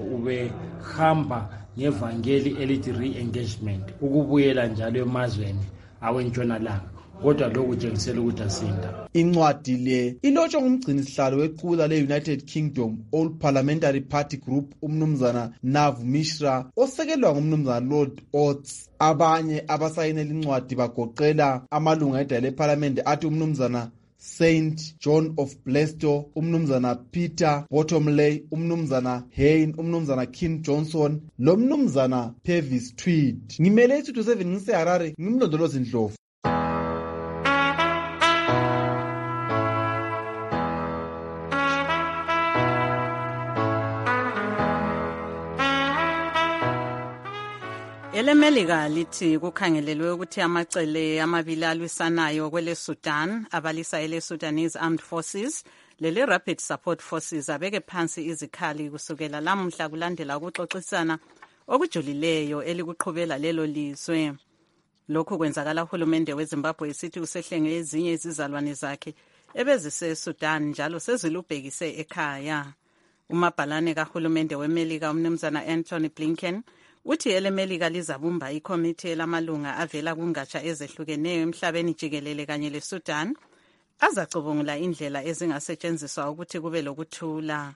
ubehamba ngevangeli elithi re-engagement ukubuyela njalo emazweni awentshonalanga kodwa lokhu kutshengisela ukuthi asinda. Incwadi le ilotshwe ngumgcinisihlalo wequla le-United Kingdom All Parliamentary Party Group umnumzana Nav Mishra osekelwa ngumnumzana Lord Oates. Abanye abasayinela incwadi bagoqela amalunga edala leParliament athi umnumzana Saint John of Blesto, umnumzana Peter Bottomley, umnumzana Hayne, umnumzana Kim Johnson, lo mnumzana Purvis Tweed. Ngimele isithu 7 ngiseHarare, ngimlondolozi Ndlovu. EleMelika lithi kukhangelelwe ukuthi amacele amabili alwisanayo kwele Sudan abalisa ele Sudanese Armed Forces lele Rapid Support Forces abeke phansi izikhali kusukela lamhla kulandela ukuxoxisana okujulileyo elikuqhubela lelo lizwe. Lokhu kwenzakala uhulumende weZimbabwe esithi usehlenge ezinye izizalwane zakhe ebezise Sudan njalo sezilubhekise ekhaya. Umabhalane kahulumende weMelika umnumzana Anthony Blinken uthi eleMelika lizabumba ikomiti elamalunga avela kungatsha ezehlukeneyo emhlabeni jikelele kanye leSudan azacubungula indlela ezingasetshenziswa ukuthi kube lokuthula.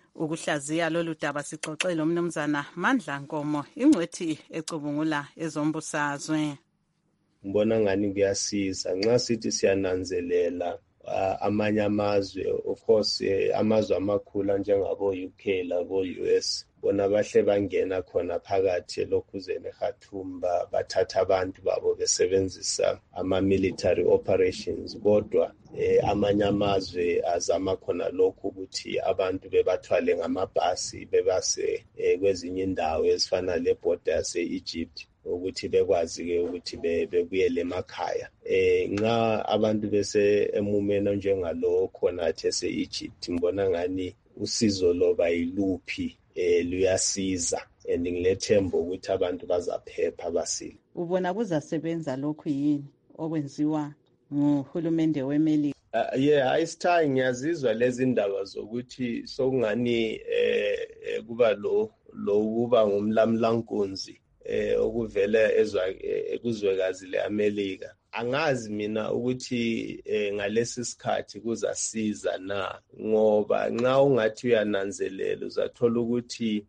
Ukuhlaziya lolu daba sixoxele umnumzana Mandla Nkomo, ingcwethi ecubungula ezombusazwe. Ngibona ngani kuyasiza nxa sithi siyananzelela amanye amazwe, of course amazwe amakhulu njengabo UK labo US bona bahle bangena khona phakathi elokhuzeni eKhartoum bathatha abantu babo besebenzisa ama-military operations, kodwa amanye amazwe azama khona lokhu ukuthi abantu bebathwale ngamabhasi bebase kwezinye indawo ezifana le-border yase-Egypt ukuthi bekwazi-ke ukuthi bebuyele emakhaya. Nxa abantu bese emumeni njengalo khona ese-Egypt, ngibona ngani usizo loba yiluphi luyasiza and ngilethemba ukuthi abantu bazaphepha basile. Ubona kuzasebenza lokhu yini okwenziwa nguhulumende weMelika? Isithayi ngiyazizwa lezi ndaba zokuthi sokungani kuba lo kuba ngumlamlankunzi okuvela ekuzwekazi leAmelika. Angazi mina ukuthi ngalesi sikhathi kuzasiza na, ngoba nxa ungathi uyananzelela uzathola ukuthi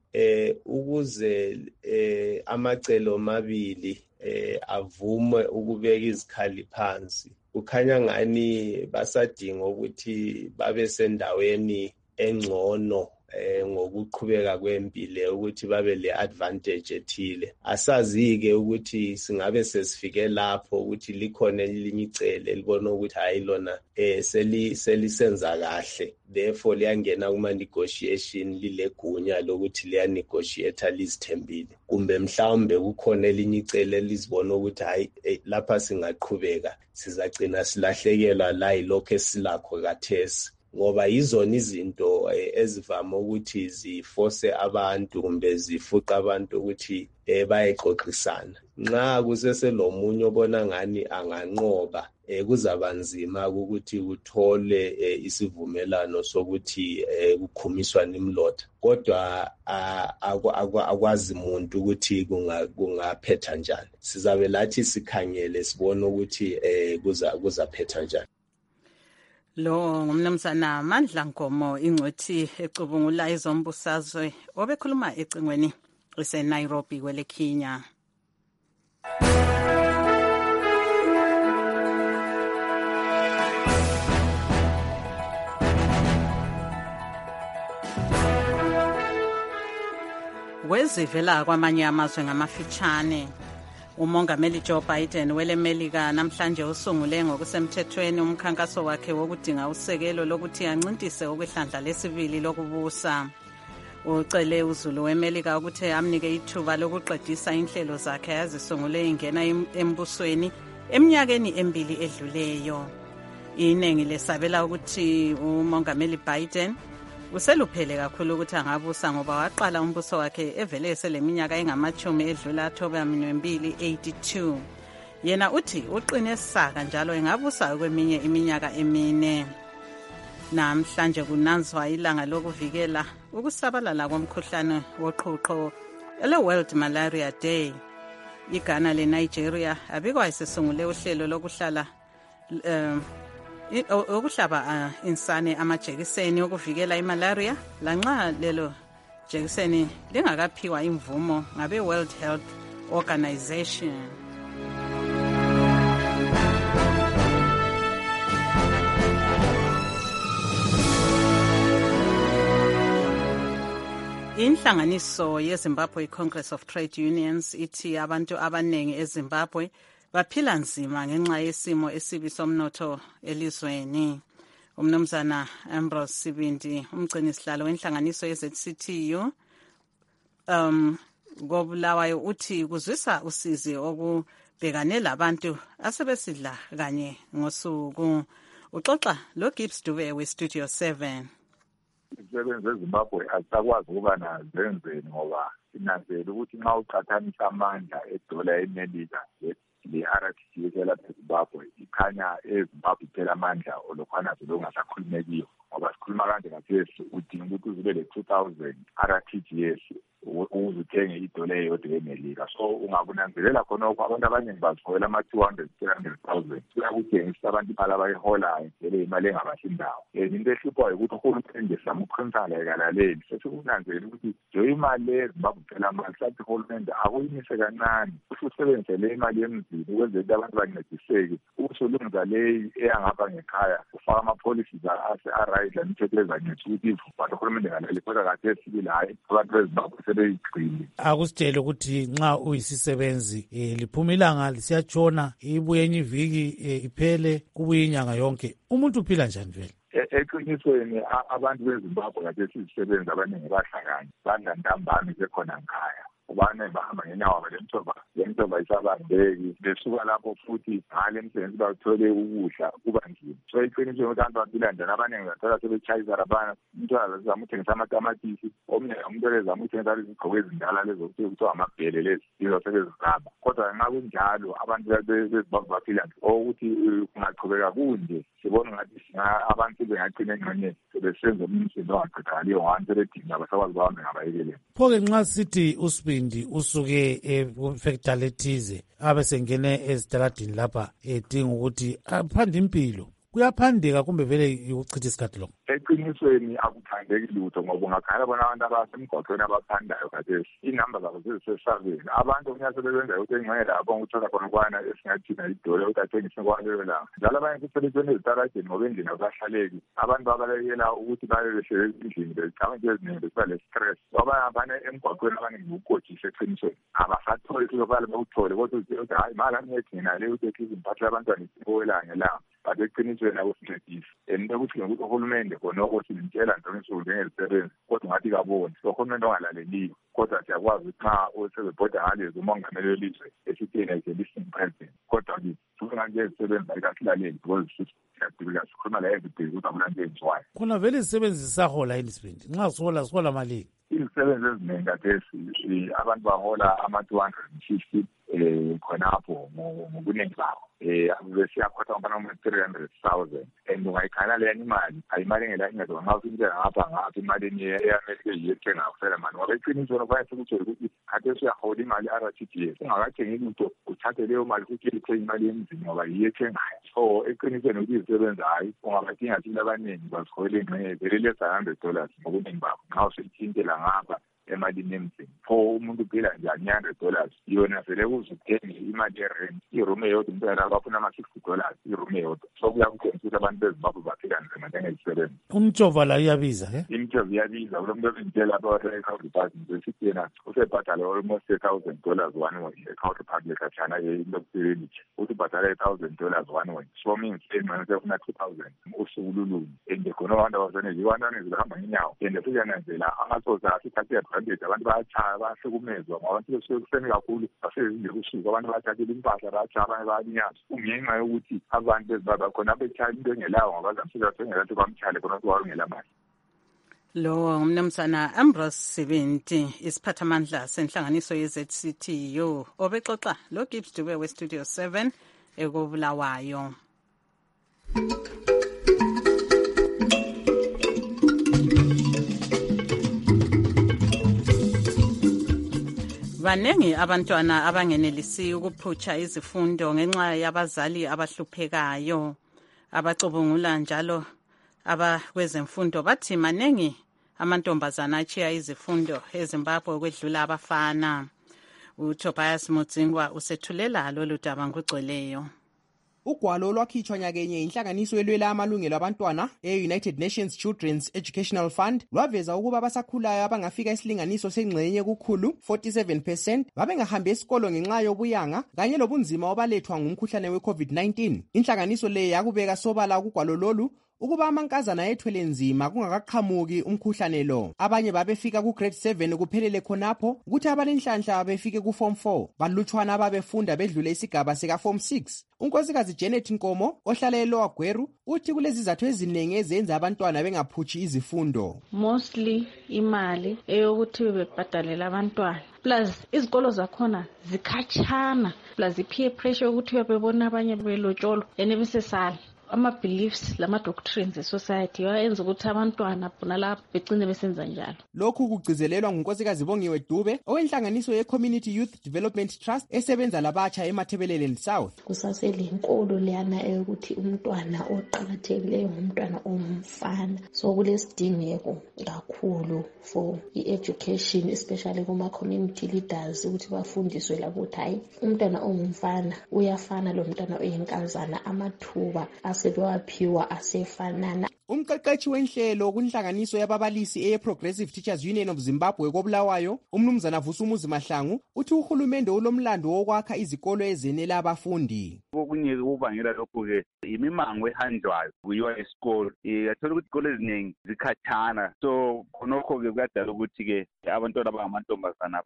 ukuze amacelo amabili avume ukubeka izikhali phansi, kukhanya ngani basadinga ukuthi babe sendaweni engcono ngokuqhubeka kwempilo ukuthi babe le advantage ethile. Asazi-ke ukuthi singabe sesifike lapho ukuthi likhona elinye icele libona ukuthi hayi lona selisenza kahle, therefore liyangena kuma-negotiation lilegunya lokuthi liya-negotiate lizithembile, kumbe mhlawumbe kukhona elinye icele lizibona ukuthi hayi lapha singaqhubeka sizagcina silahlekelwa la yilokho esilakho kathesi, ngoba yizona izinto ezivama ukuthi ziforce abantu kumbe zifuqa abantu ukuthi bayexoxisana. Nxa kuseselomunye obona ngani anganqoba kuzaba nzima ukuthi uthole isivumelano sokuthi kukhumiswane imlotha, kodwa akwazi umuntu ukuthi kungaphetha njani. Sizabe lathi sikhangele sibone ukuthi kuzaphetha njani. Lo ngumnumzana Mandla Nkomo, ingcwethi ecubungula ezombusazwe, obekhuluma ecingweni ese-Nairobi kwele Kenya. Wezivela kwamanye amazwe ngamafitshane. Umongameli Joe Biden weleMelika namhlanje usungule ngokusemthethweni umkhankaso wakhe wokudinga usekelo lokuthi ancintise ukwehlandla lesibili lokubusa. Ucele uzulu weMelika ukuthi amnike ithuba lokuqedisa inhlelo zakhe yazisungule ingena embusweni eminyakeni emibili edluleyo. Iningi lesabela ukuthi umongameli Biden useluphele kakhulu ukuthi angabusa ngoba waqala umbuso wakhe evele eseleminyaka engamachumi edlula October 2082. Yena uthi uqine saka njalo engabusa kweminye iminyaka emine. Namhlanje kunanzwa ilanga lokuvikela ukusabalala komkhuhlane woqhuqho ele-World Malaria Day. Ighana leNigeria abikwa isisungule uhlelo lokuhlala ukuhlaba insane amajekiseni okuvikela imalaria lanxa lelo jekiseni lingakaphiwa imvumo ngabe World Health Organization. Inhlanganiso yeZimbabwe Congress of Trade Unions ithi abantu abanengi eZimbabwe baphila nzima ngenxa yesimo esibi somnotho elizweni. Umnumzana Ambrose Sibindi, umgcinisihlalo wenhlanganiso yeZCTU kobulawayo, uthi kuzwisa usizi okubhekane labantu asebesidla kanye ngosuku. Uxoxa lo Gibbs Dube weStudio 7. Izisebenzi eZimbabwe azisakwazi ukuba nazenzeni ngoba sinanzela ukuthi nxa uqathanisa amandla edola eMelika le-RTGS elapha eZimbabwe ikhanya eZimbabwe iphela amandla olokhwana ongasakhulumekiyo, ngoba sikhuluma kanje kathesi udinga ukuthi uzibe le-2,000 RTGS ukuze uthenge idola eyodwa emelika. So ungakunanzelela khonokho abantu abaningi baziholela ama-200,000 300,000 kuyakutshengisa abantu imali abayiholayo vele imali engabahle indawo. Into ehluphayo ukuthi uhulumende zama uprinsipala ekalaleli sesikunanzelela ukuthi nje imali leZimbabwe phela mali sathi uhulumende akuyimise kancane futhi usebenzise le imali yemzini ukwenzela ukuthi abantu bancediseke ukuthi ulungisa le eyangapha ngekhaya ufaka ama-policies ase-right imithetho ezancedisa ukuthi abantu uhulumende ngaleli kodwa kade sibili hayi abantu beZimbabwe sebeyigcine. Akusitshele ukuthi nxa uyisisebenzi liphuma ilanga lisiyatshona ibuye enye iviki iphele kubuye inyanga yonke umuntu uphila njani vele? Eqinisweni abantu beZimbabwe kade sizisebenzi abaningi bahlanganye bandantambami sekhona ngikhaya ubane bahamba ngenyawo lemthomba isabambeki besuka lapho futhi ngale emsebenzi bathole ukudla kuba nzima. So iqinisweni ukuthi abantu baphila njani abaningi bathola sebetshayisa rabana umuntu azama ukuthengisa amatamatisi omnye umuntu ezama ukuthengisa izigqoko ezindala lezo kuthiwa amabhele lezi izosebezizaba kodwa nxa kunjalo abantu beZimbabwe baphila ukuthi kungaqhubeka kunje sibona ngathi abantu bengagcina engxenye sebesenza umsebenzi ongaqedakaliyo ngowanseledinga abasakwazi bahambe ngabayekeleni. Pho-ke nxa sithi uSibindi usuke efactory ethize abe sengene ezitaladini lapha edinga ukuthi aphande impilo kuyaphandeka kumbe vele ukuchitha isikhathi lokho? Eqinisweni akuphandeki lutho ngoba ungakhala bona abantu abasemgwaqweni abaphandayo khathesi inamba zabo zizisesaveni abantu kunyase sebenzayo ukuthi engxenye lapho ngokuthola khona ukwana esingathina idole ukuthi athengise kwaleyo langa njalo abanye kuselethweni ezitaradini ngoba endlini akahlaleki abantu babalekela ukuthi babe behlele endlini becabanga into eziningi besiba le-stress abanye emgwaqweni abaningi ukugojisa eqinisweni abasatholi sizobale bawuthole kodwa uthi hayi mala ngiyethingina ukuthi ekhize imphathela abantwana isiboelanga langa but eqinisweni akusincedisi and ukuthi ngokuthi uhulumende khonoko simtshela njengesuku njengelisebenzi kodwa ungathi kaboni so uhulumende ongalaleliyo kodwa siyakwazi ukuthi nxa osebebhoda ngalezi umongameli welizwe esitheni as a listening president kodwa sifuna nje izisebenzi ayikasilaleli because siyadibika sikhuluma la everyday ukuthi akulanto enziwayo. Khona vele izisebenzi zisahola yini Sibindi? Nxa sihola malini? Izisebenzi eziningi kathesi abantu bahola ama-250 khonapho ngobuningi bawo besiyakhotha ngapana kuma-300,000 and ungayikhala leyani imali ayimali engelaingezo nxa usintela ngapha imali eyamelike yiyethenga kusela mani ngoba eqinisweni kufanele sikuthole ukuthi khathesi uyahola imali RTGS ungakathengi lutho uthathe leyo mali futhi uyithenge imali yemzini ngoba yiyethengayo. So eqinisweni ukuthi izisebenzi hayi ungabadinga sile abaningi baziholela engxenye vele lesa$100 ngobuningi babo nxa usithintela ngapha emalini emzini pho umuntu uphila njani $100 yona vele uzuthenga imali yerent iroom eyodwa umuntu abafuna ama-$60 iroom eyodwa so kuyakutshengisa ukuthi abantu beZimbabwe baphila nzima njengezisebenzi. Umtshova la iyabiza imtshova iyabiza kulo muntu ezintela about-account department besithi yena usebhadala almost $1,000 one way account department khatshana lokupheleli uthi ubhadala $1,000 one way so means engxenye sefuna 2,000 usuku lulunye and khona abantu abazonezi iwantanezi bahamba ngenyawo and futhi yananzela amasoza asithathe abantu bayatshaya bahlukumezwa ngoba abantu besuke kuseni kakhulu basezinde kusuku abantu bayathathela impahla bayatshaya abanye bayalinyaza kungenxa yokuthi abantu beZimbabwe khona betshaya into engelawo ngoba zamfika sengelathi bamtshale khona ukuthi warungela mali. Lo umnumzana Ambrose Sibindi isiphathamandla senhlanganiso ye-ZCTU obexoxa lo Gibbs Dube we-Studio 7 ekubulawayo. Banengi abantwana abangenelisi ukuphutsha izifundo ngenxa yabazali abahluphekayo abacubungula njalo abakwezemfundo bathi manengi amantombazana achiya izifundo eZimbabwe kwedlula abafana. uTobias Mudzingwa usethulela lolu daba ngokugcweleyo. Ugwalo olwakhitshwa nyakenye inhlanganiso elwela amalungelo abantwana e-United Nations Children's Educational Fund lwaveza ukuba abasakhulayo abangafika isilinganiso sengxenye kukhulu 47% babengahambi esikolo ngenxa yobuyanga kanye lobunzima obalethwa ngumkhuhlane we-COVID-19. Inhlanganiso le yakubeka sobala kugwalo lolu ukuba amankazana ethwele nzima kungakaqhamuki umkhuhlane lo. Abanye babefika ku grade 7 kuphelele khonapho ukuthi abalenhlanhla befike ku form 4 balutshwana babefunda bedlule isigaba sika form 6. Unkosikazi Janet Nkomo ohlala eLower Gweru uthi kulezi izathu eziningi ezenza abantwana bengaphutshi izifundo. Mostly imali eyokuthi bebhadalela abantwana plus izikolo zakhona zikhatshana plus peer pressure ukuthi bebona abanye belotsholo enebisesala ama-beliefs lama-doctrines e-society wayenza ukuthi abantwana bona lapho begcine besenza njalo. Lokhu kugcizelelwa ngunkosikazi Bongiwe Dube owenhlanganiso ye-Community Youth Development Trust esebenza labatsha eMathebeleleni South. Kusaselenkolo leyana eyokuthi umntwana oqakathekileyo ngumntwana ongumfana. So kulesidingeko kakhulu for i-education especially kuma-community leaders ukuthi bafundiswe labo ukuthi hayi umntwana ongumfana uyafana lo mntwana oyinkazana, amathuba asebewaphiwa asefanana. Umqeqeshi wenhlelo kunhlanganiso yababalisi eye-Progressive Teachers Union of Zimbabwe koBulawayo, umnumzana Vusumuzi Mahlangu, uthi uhulumende ulomlando wokwakha izikolo ezenela abafundi. Okunye kubangela lokho-ke imimango ehanjwayo kuyiwa esikolo. Athola ukuthi izikolo eziningi zikhatshana, so khonokho-ke kuyadala ukuthi-ke abantwana abangamantombazana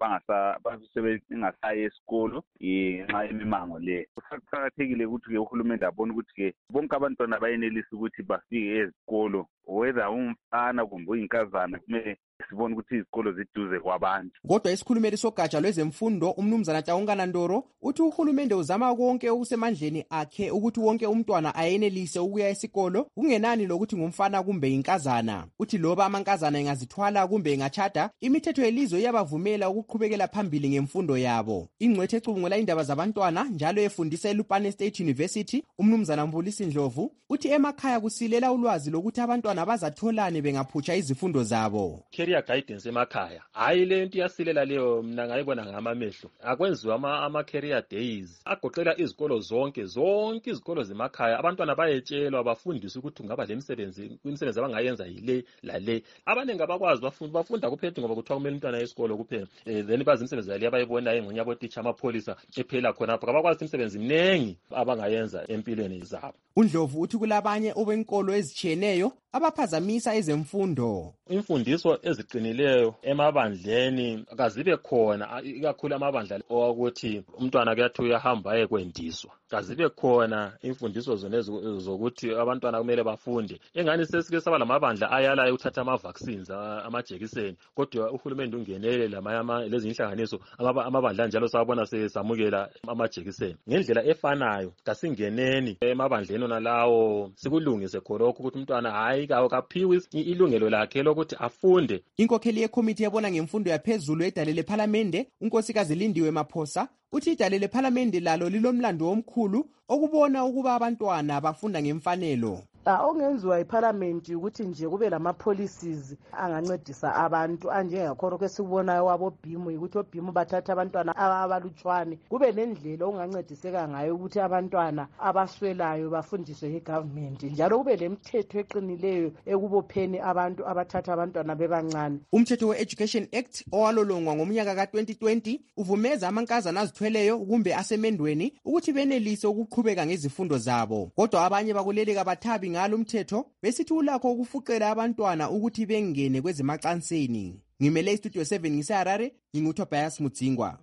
bengasayi esikolo ngenxa yemimango le. Kuqakathekile ukuthi-ke uhulumende abone ukuthi-ke bonke abantwana bayenelisa ukuthi bafike ezikolo, whether umfana kumbe uyinkazana, kumele sibone ukuthi izikolo ziduze kwabantu. Kodwa isikhulumeli sogatsha lwezemfundo umnumzana Tawungana Ndoro uthi uhulumende uzama konke okusemandleni akhe ukuthi wonke umntwana ayenelise ukuya esikolo kungenani lokuthi ngumfana kumbe inkazana. Uthi loba amankazana engazithwala kumbe engachada, imithetho yelizwe iyabavumela ukuqhubekela phambili ngemfundo yabo. Ingcwethe ecubungula indaba zabantwana njalo efundisa eLupane State University umnumzana Mbulisi Ndlovu uthi emakhaya kusilela ulwazi lokuthi abantwana bazatholane bengaphutsha izifundo zabo. Career guidance emakhaya hayi le nto iyasilela leyo, mina ngayibona ngamamehlo. Akwenziwa ama-career days agoqela izikolo zonke izikolo zemakhaya, abantwana bayetshelwa bafundiswe ukuthi kungaba imisebenzi abangayenza yile lale. Abaningi abakwazi bafunda kuphela ngoba kuthiwa kumele umntwana esikolo kuphela, then bazi imisebenzi yale abayibonayo engxenye yabotitsha amapholisa ephela khonapho. Abakwazi imisebenzi mningi abangayenza empilweni zabo. uNdlovu uthi kulabanye obenkolo ezitshiyeneyo abaphazamisa ezemfundo. Imfundiso eziqinileyo emabandleni kazibe khona, ikakhulu amabandla okuthi umntwana kuyathiwa uyahamba ayekwendiswa. Kazibe khona imfundiso zokuthi abantwana kumele bafunde. Engani sesike saba lamabandla ayalayo ukuthatha ama-vaccines, amajekiseni, kodwa uhulumende ungenele lezi inhlanganiso amabandla njalo sawabona sesamukela amajekiseni. Ngendlela efanayo kasingeneni emabandleni onalawo sikulungise khonokho ukuthi umntwana hayi kaphiwe ilungelo lakhe lokuthi afunde. Inkokheli yekomiti yabona ngemfundo yaphezulu edalele Phalamende, unkosikazi Lindiwe Maphosa, uthi idalele Phalamende lalo lilomlando omkhulu okubona ukuba abantwana bafunda ngemfanelo. Ongenziwa iParliament ukuthi nje kube lama-policies angancedisa abantu anjengakho kwesikubonayo wabobhimu, ukuthi obhimu bathatha abantwana abalutshwane. Kube nendlela ongancediseka ngayo ukuthi abantwana abaswelayo bafundiswe yi-government, njalo kube lemithetho eqinileyo ekubopheni abantu abathatha abantwana bebancane. Umthetho we-Education Act owalolongwa ngomnyaka ka-2020 uvumeza amankazana azithweleyo kumbe asemendweni ukuthi benelise ukuqhubeka ngezifundo zabo. Kodwa abanye bakuleli kabathabi ngalo umthetho besithi ulakho ukufuqela abantwana ukuthi bengene kwezemacansini. Ngimele istudio 7 ngiseHarare, nginguTobias Mudzingwa.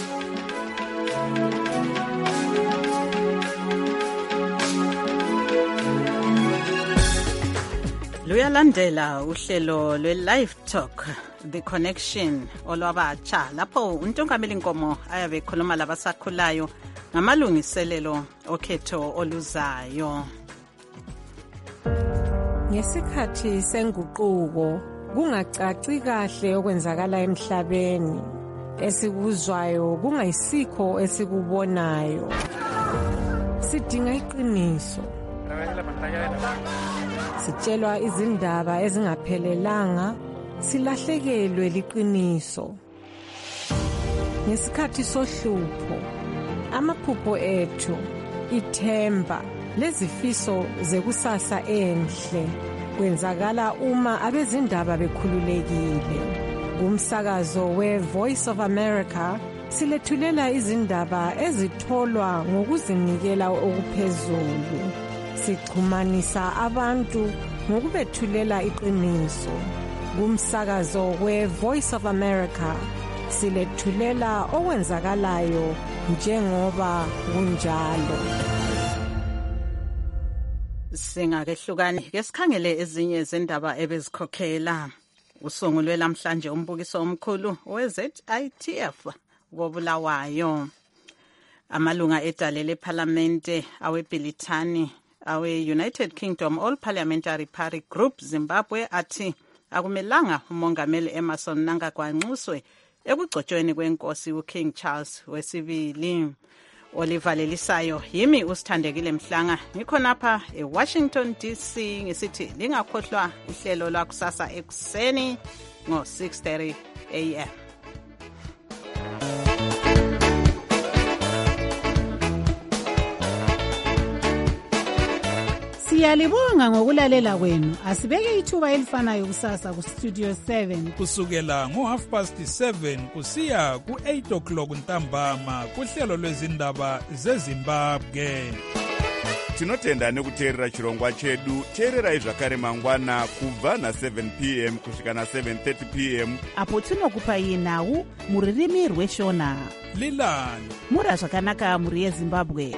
Luyalandela uhlelo lwe-Live Talk The Connection olwabatsha lapho uNtongameli Nkomo ayabe ekhuluma labasakhulayo ngamalungiselelo okhetho oluzayo. Ngesikhathi senguquko kungacaci kahle okwenzakala emhlabeni, esikuzwayo kungayisikho esikubonayo. Sidinga iqiniso. Sitshelwa izindaba ezingaphelelanga, silahlekelwe liqiniso. Ngesikhathi sohlupho, amaphupho ethu, ithemba lezifiso zekusasa enhle kwenzakala uma abezindaba bekhululekile. Kumsakazo we-Voice of America silethulela izindaba ezitholwa ngokuzinikela okuphezulu. Sixhumanisa abantu ngokubethulela iqiniso. Kumsakazo we-Voice of America silethulela okwenzakalayo njengoba kunjalo. Singakehlukani ke sikhangele ezinye zendaba ebezikhokhela. Usungulwe namhlanje umbukiso omkhulu we-ZITF koBulawayo. Amalunga edalele eParliamente aweBhilithani awe-United Kingdom All Parliamentary Party Group Zimbabwe athi akumelanga umongameli Emmerson Mnangagwa anxuswe ekugcotshweni kwenkosi uKing Charles wesibili. Oliver Lelisayo yimi usithandekile Mhlanga ngikhonapha eWashington DC ngisithi lingakhohlwa ihlelo lakusasa ekuseni ngo-6:30 a.m. Siyalibonga ngokulalela kwenu. Asibeke ithuba elifanayo kusasa ku Studio 7 kusukela ngo7:30 kusiya ku8:00 ntambama kuhlelo lwezindaba zeZimbabwe. Tinotenda nekuteerera chirongwa chedu. Teererai zvakare mangwana kubva na7 p.m. kusvika na7:30 p.m. apo tinokupai nhau muririmi rweshona. Lilani mura zvakanaka muri yeZimbabwe.